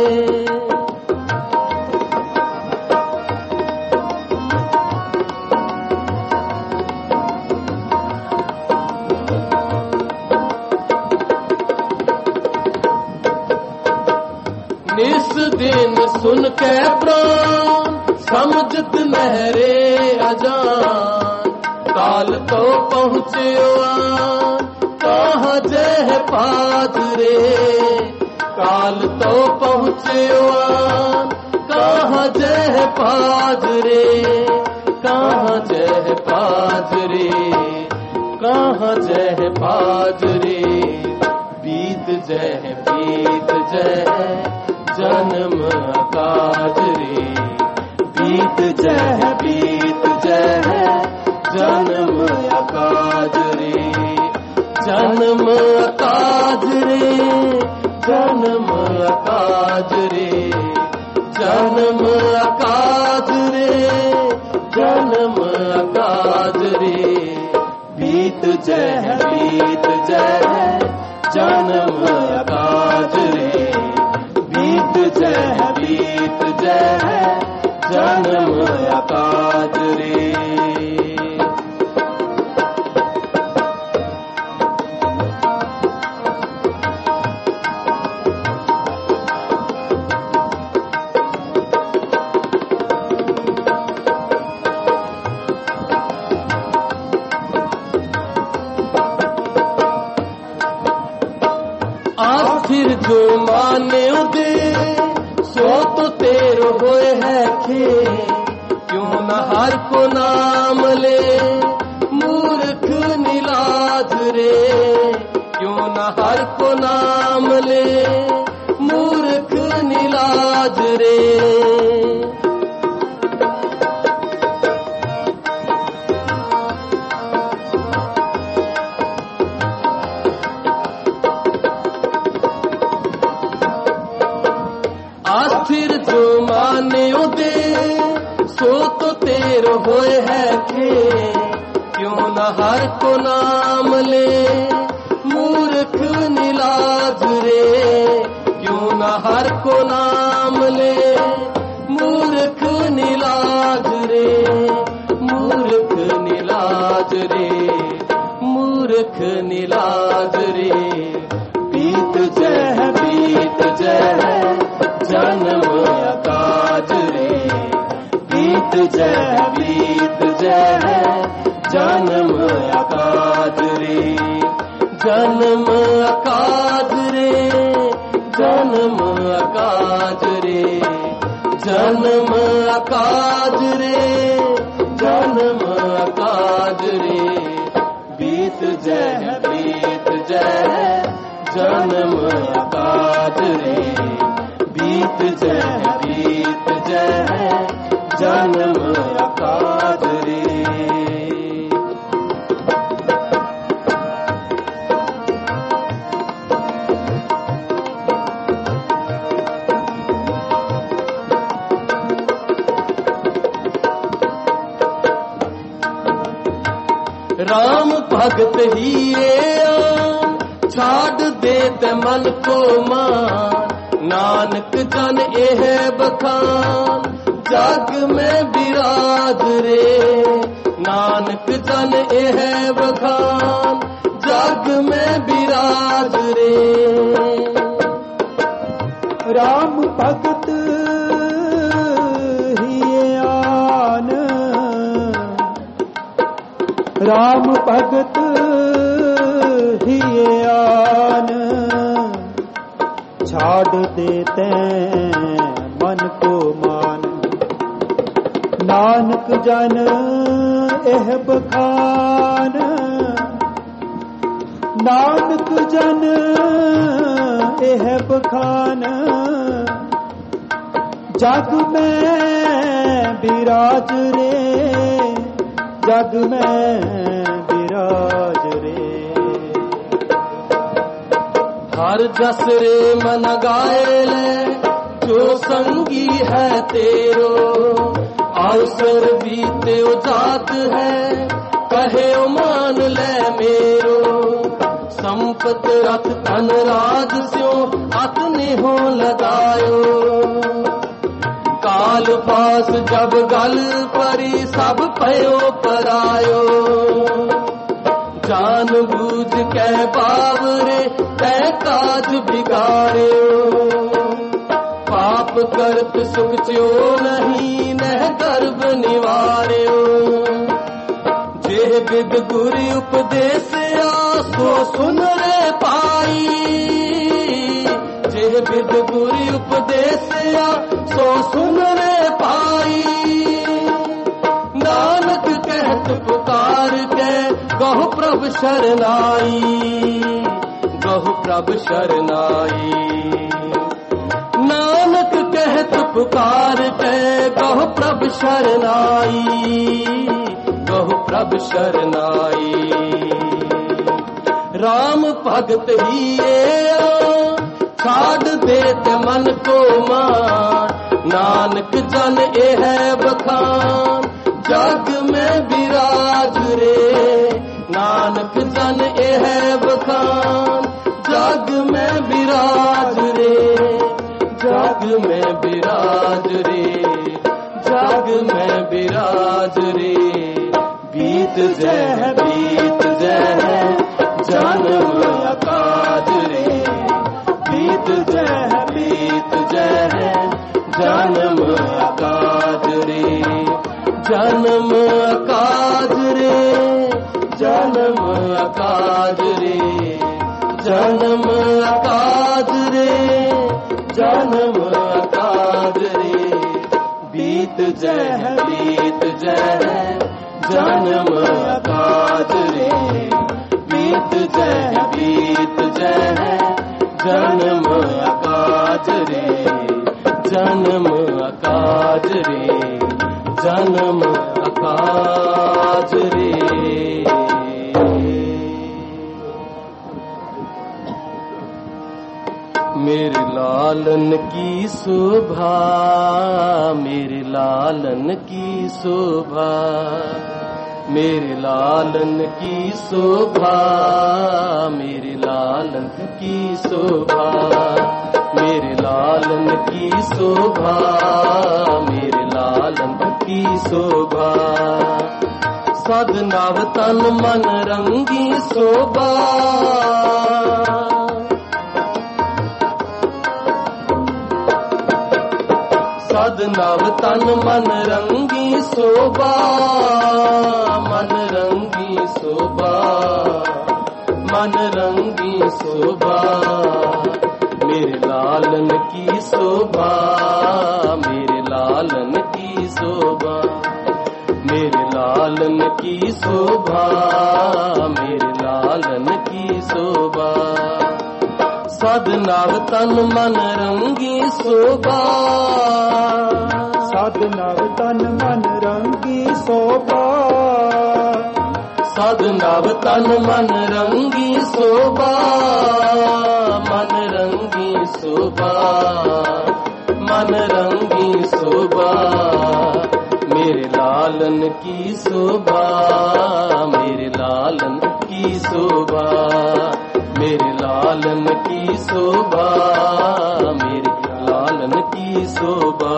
निस दिन सुन के प्राण समझत नहरे अजान, काल तो पहुँच्यो कहाँ जय पाज रे, काल तो पहुँच्यो कहाँ जय पाज रे, कहाँ जय पाज रे, कहाँ जय पाज रे, बीत जय जन्म काज रे, बीत जय जन्म काज रे, जन्म काज रे, जन्म काज रे, जन्म काज रे, जन्म काज रे, बीत जय जन्म काज रे, बीत जय जन्म काज रे। आखिर जो माने दे सो तो तेरो होए है खे, क्यों न हर को नाम ले मूर्ख नीलाज रे, क्यों न हर को नाम ले मूर्ख नीलाज रे। आखिर जो माने दे सो तो तेरो होए है खे, क्यों न हर को नाम ले मूर्ख नीलाज रे, क्यों न हर को नाम ले मूर्ख नीलाज रे, मूर्ख नीलाज रे, मूर्ख नीलाज रे, बीत जय जन्म काज रे, बीत जय जन्म काज रे, जन्म काज रे, जन्म काज रे, जन्म काज रे, जन्म काज रे, बीत जय जन्म काज रे, बीत जय जन्म काज रे। राम भगत ही छाड़ देते मन को मान, नानक जन एह बखान जग में विराज रे, नानक जन एह बखान जग में विराज रे। राम भगत ही आन, राम भगत ही आन, छाड़ देते मन को मान। नानक जन एह बखान, नानक जन एह बखान, जग में विराज रे, जग में विराज रे। हर जस रे मन गाए ले, जो संगी है तेरो, अवसर बीते जात है, कहे मान ले मेरो। संपत रथ धन राज स्यो, अतने हो लगायो। काल पास जब गल परी, सब पयो परायो। जान बूझ के बावरे, तै काज बिगाड़ो। पाप करत सुख च्यो नहीं, नह गर्भ निवार्यो। जेह विद गुरु उपदेसिया, सो सुन रे पाई। जेह विद गुरु उपदेसिया, सो सुन रे पाई। नानक कहत पुकार के, गहु प्रभु शरनाई, गहु प्रभु शरनाई। नानक कहत पुकार के, गहु प्रभु शरनाई, गहु प्रभु शरनाई। राम भगत ही छाड़ देत मन को मान। नानक जन एह बखान, जग में विराज रे। नानक जन एह बखान, जग में विराज रे, जग में विराज रे, जग में विराज रे। बीत जय बीत जय जन्म अकाज रे। बीत जय जन्म अकाज रे। जन्म अकाज रे, जन्म अकाज रे। जन्म अकाज रे, जन्म अकाज रे। बीत जय जन्म अकाज रे। बीत जय जन्म अकाज रे। जन्म अकाज रे, जन्म अकाज रे। मेरे लालन की शोभा, मेरे लालन की शोभा। मेरे लालन की शोभा, मेरे लालन की शोभा। मेरे लालन की शोभा, मेरे लालन की शोभा। सदनव तन मन रंगी शोभा। सदनव तन मन रंगी शोभा। मन रंगी शोभा, मन रंगी शोभा। मेरे लालन की शोभा, मेरे लालन की शोभा। मेरे लालन की शोभा, मेरे लालन की शोभा। सदनव तन मन रंगी शोभा। सदनव तन मन रंगी शोभा। सदनव तन मन रंगी शोभा। मन रंगी शोभा, मन रंगी शोभा। मेरे लालन की शोभा, मेरे लालन की शोभा। मेरे लालन की शोभा, मेरे लालन की शोभा।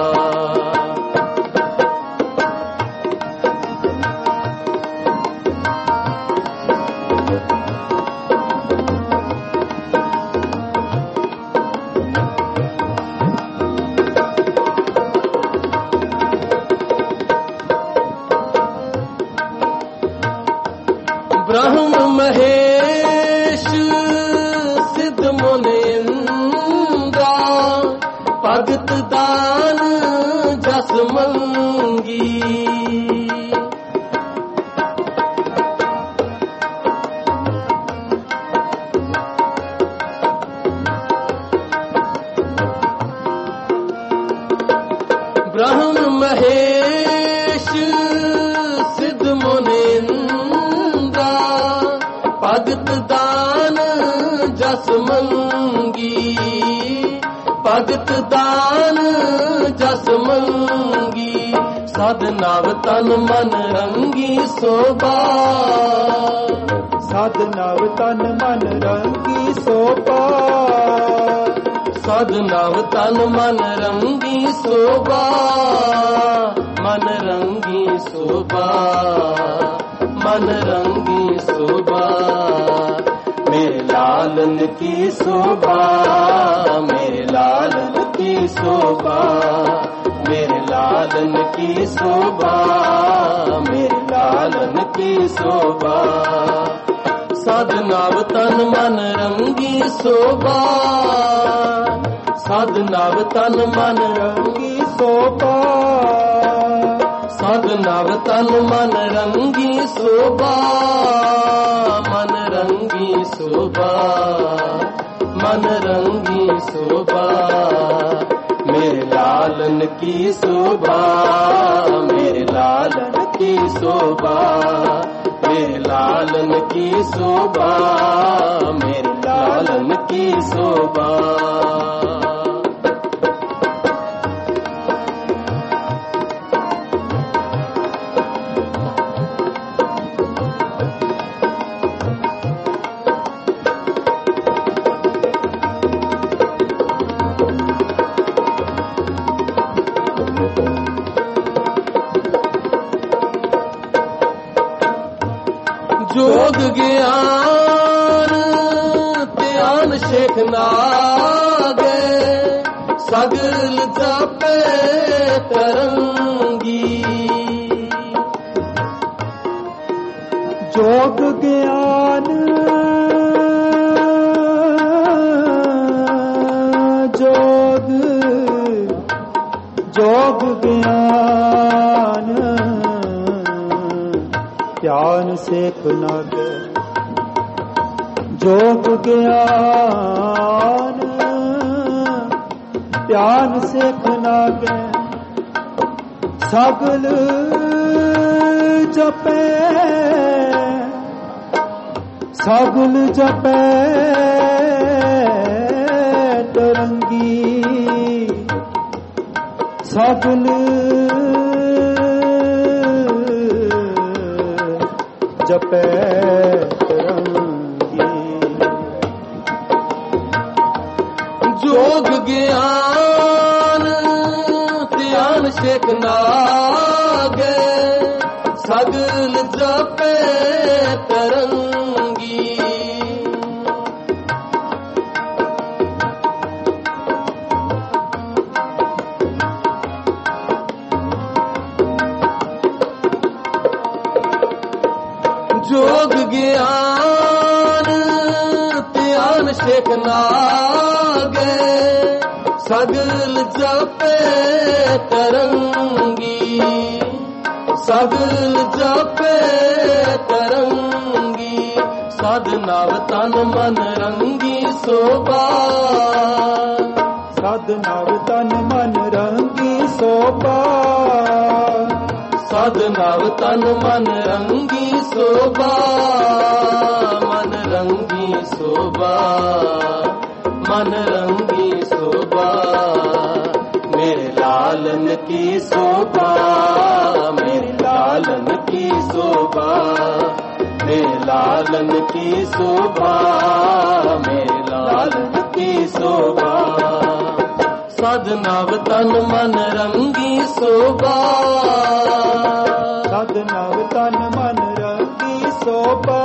ब्रह्म महेश सिद्ध मुनीन्द्रा, भगत दान ब्रह्म महेश सिद्ध मुनिंद्रा भगत दान जस मंगी भगत दान जस मंगी साधनाव तन मन रंगी शोभा साधनाव तन मन रंगी शोभा साधनाव तन मन रंगी शोभा मन रंगी शोभा मन रंगी शोभा मेरे लालन की शोभा मेरे लालन की शोभा मेरे लालन की शोभा मेरे लालन की शोभा साधनाव तन मन रंगी शोभा साधनाव तन मन रंगी शोभा साधनाव तन मन रंगी शोभा मन रंगी शोभा मन रंगी शोभा मेरे लालन की शोभा मेरे लालन की शोभा मेरे लालन की शोभा मेरे लालन की शोभा जोग ज्ञान ध्यान शेख नागे सगल जपे तरंगी जोग ज्ञान जोग जोग ज्ञान ध्यान शेख नागे जोग ज्ञान ध्यान शेख नागे सगल जपे सगल जपे तरंगी सगल जपे तरंगी जोग ज्ञान ध्यान शेख नागे सगल जपे तरंगी जोग ज्ञान ध्यान शेख नागे सगल जपे तरंगी सगल जपे तरंगी साधनाव तन मन रंगी शोभा साधनाव तन मन रंगी शोभा साधनाव तन मन रंगी शोभा मन रंगी शोभा मन रंगी शोभा मेरे लालन की शोभा मेरे लालन की शोभा मेरे लालन की शोभा मेरे लालन की शोभा साधनाव तन मन रंगी शोभा साधनाव तन मन रंगी शोभा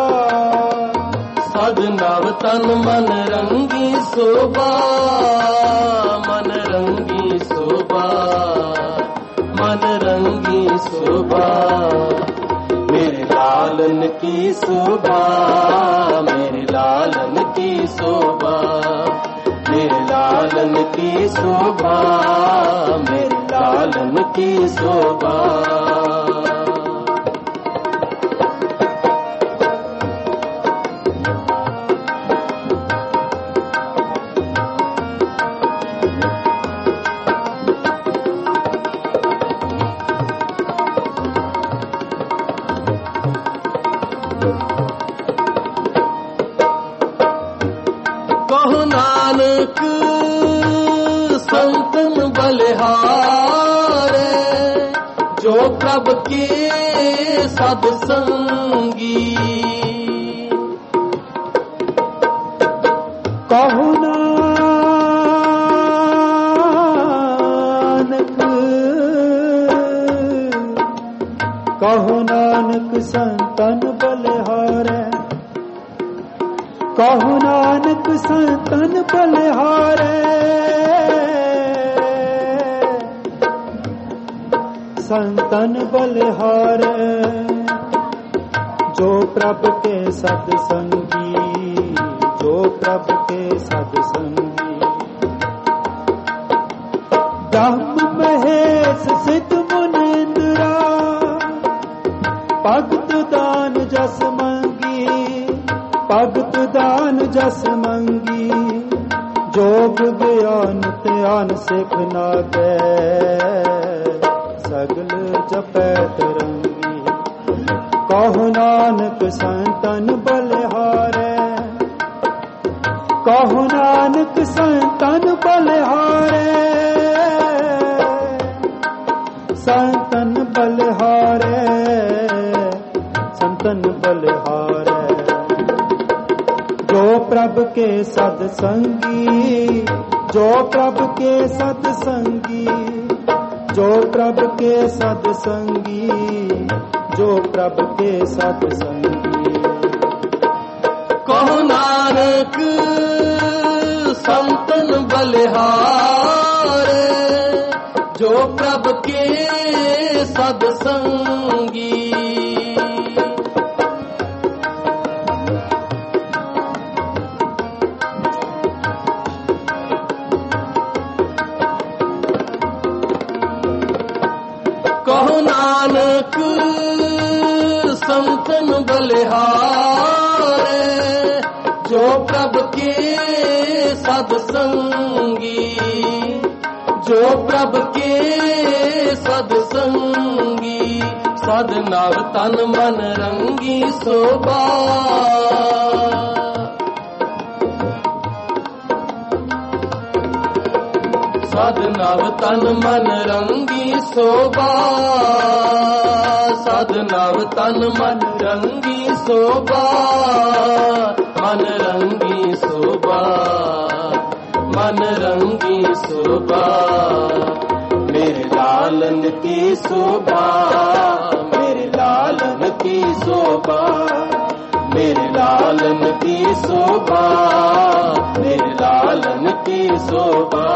साधनाव तन मन रंगी शोभा मन रंगी शोभा मन रंगी शोभा मेरे लालन की शोभा मेरे लालन की शोभा मेरे लालन की शोभा मेरे लालन की शोभा प्रभ के सत्संगी। कहो नानक, कहो नानक संतन बलिहारै, कहो नानक संतन बलिहारै, संतन बलिहारै। जो प्रभ के सत्संगी, जो प्रभ के सत्संगी। ब्रह्म महेश सिद्ध मुनींद्रा, भगत दान जस मंगी, भगत दान जस मंगी। जोग ज्ञान ध्यान सिख नागै, सगल जपै तरंगी। कहो नानक संतन बलिहारै, कहो नानक संतन बलिहारै, संतन बलिहारै, संतन बलिहारै। जो प्रभ के सत्संगी, जो प्रभ के सत्संगी, जो प्रभ के सत्संगी, जो प्रभ के सत्संगी। कहो नानक संतन बलिहारै, जो प्रभ के सत्संगी। कहो नानक संतन बलिहारै, जो प्रभ के सत्संगी, जो प्रभ के सत्संगी। सदनव तन मन रंगी शोभा, सदनव तन मन रंगी शोभा, सदनव तन मन रंगी शोभा, मन रंगी शोभा, मन रंगी शोभा। मेरे लालन की शोभा, मेरे लालन की शोभा, मेरे लालन की शोभा, मेरे लालन की शोभा।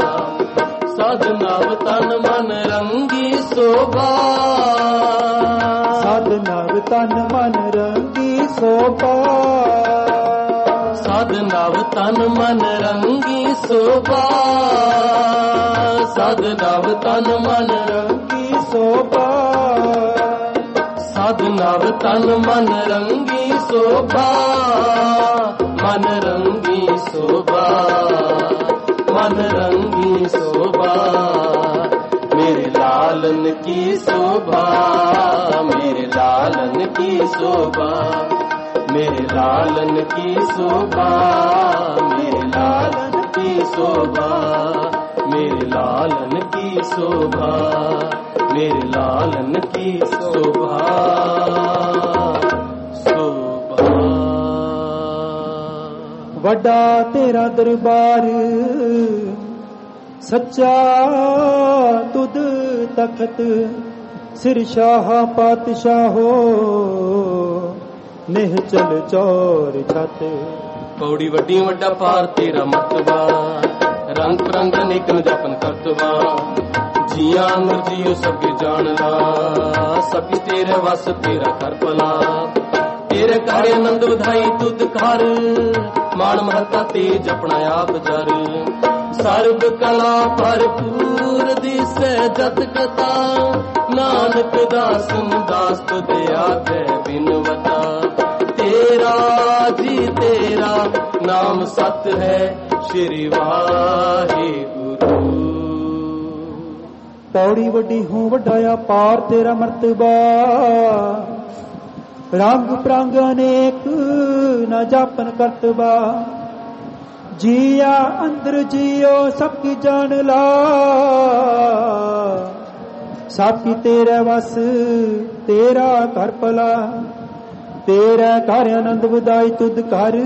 सदनव तन मन रंगी शोभा, सदनव तन मन रंगी शोभा, सदनव तन मन रंगी शोभा, सदनव तन मन रंगी शोभा, सदनव तन मन रंगी शोभा, मन रंगी शोभा, मन रंगी शोभा। मेरे लालन की शोभा, मेरे लालन की शोभा, मेरे लालन की शोभा, मेरे लालन की शोभा, मेरे लालन की शोभा, मेरे लालन की शोभा, शोभा। वड्डा तेरा दरबार, सच्चा तुद तखत, सिर शाह पातशाहो, निहचल चौर छत। पौड़ी वड्डी वड्डा पार तेरा मतबा, रंग परंग अनेकन जपन करतवा। जिया अमर जियो सबके जानला, सबके तेरे वस तेरा कर भला। तेरे कार्य आनंद बधाई तुद कर, मान महता तेज अपना आप जर। सर्व कला भरपूर दिसै जत कथा, नानक दासन दास तुद आखे बिनवता। तेरा जी तेरा नाम सत है, श्री वाहिगुरु। पौड़ी वड्डी हूँ वड्डाया पार तेरा मर्तबा, रंग प्रांग अनेक न जापन करतबा। जिया अंदर जियो सबकी जान ला, ਸਾਖੀ ਤੇਰੇ ਵਸ ਤੇਰਾ ਘਰ ਭਲਾ, ਤੇਰੇ ਘਰ ਆਨੰਦ ਵਧਾਈ ਤੁਧ ਘਰ।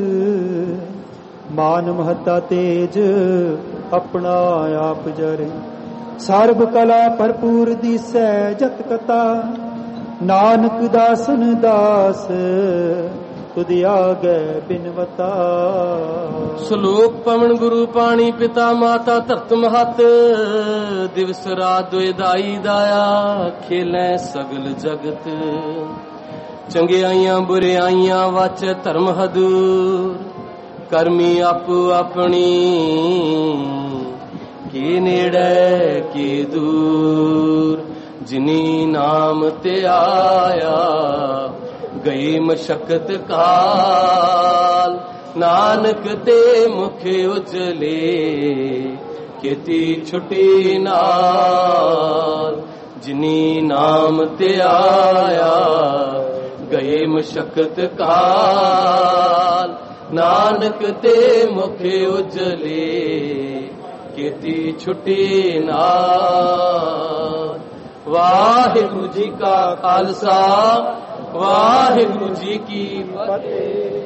ਮਾਨ ਮਹੱਤਾ ਤੇਜ ਆਪਣਾ ਆਪ ਜਰ, ਸਰਬ ਕਲਾ ਭਰਪੂਰ ਦੀਸੈ ਜਤ ਕਤਾ। ਨਾਨਕ ਦਾਸਨ ਦਾਸ ਤੁਧ ਆਗੇ ਬਿਨਵਤਾ। ਸ਼ਲੋਕ ਪਵਨ ਗੁਰੂ ਪਾਣੀ ਪਿਤਾ ਮਾਤਾ ਧਰਤ ਮਹਤ, ਦਿਵਸ ਰਾਤ ਦੁਇ ਦਾਈ ਦਾਇਆ, ਖੇਲੈ ਸਗਲ ਜਗਤ। ਚੰਗਿਆਈਆਂ ਬੁਰਿਆਈਆਂ ਵਾਚੈ ਧਰਮ ਹਦੂਰ, ਕਰਮੀ ਆਪੋ ਆਪਣੀ ਕੀ ਨੇੜੇ ਕੀ ਦੂਰ। ਜਿਨੀ ਨਾਮ ਤੇ ਆਇਆ ਗਈ ਮਸ਼ਕਤ ਕਾਲ, ਨਾਨਕ ਤੇ ਮੁਖ ਉਜਲੇ ਕੀਤੀ ਛੁਟੀ ਨਾਲ। ਜਿਨੀ ਨਾਮ ਤੇ ਆਇਆ ਗਏ ਮਸ਼ਕਤ ਕਾਲ, ਨਾਨਕ ਤੇ ਮੁਖ ਉਜਲੇ ਕੀਤੀ ਛੁਟੀ ਨਾਲ। ਵਾਹਿਗੁਰੂ ਜੀ ਕਾ ਖਾਲਸਾ, ਵਾਹਿਗੁਰੂ ਜੀ ਕੀ ਫਤਿਹ।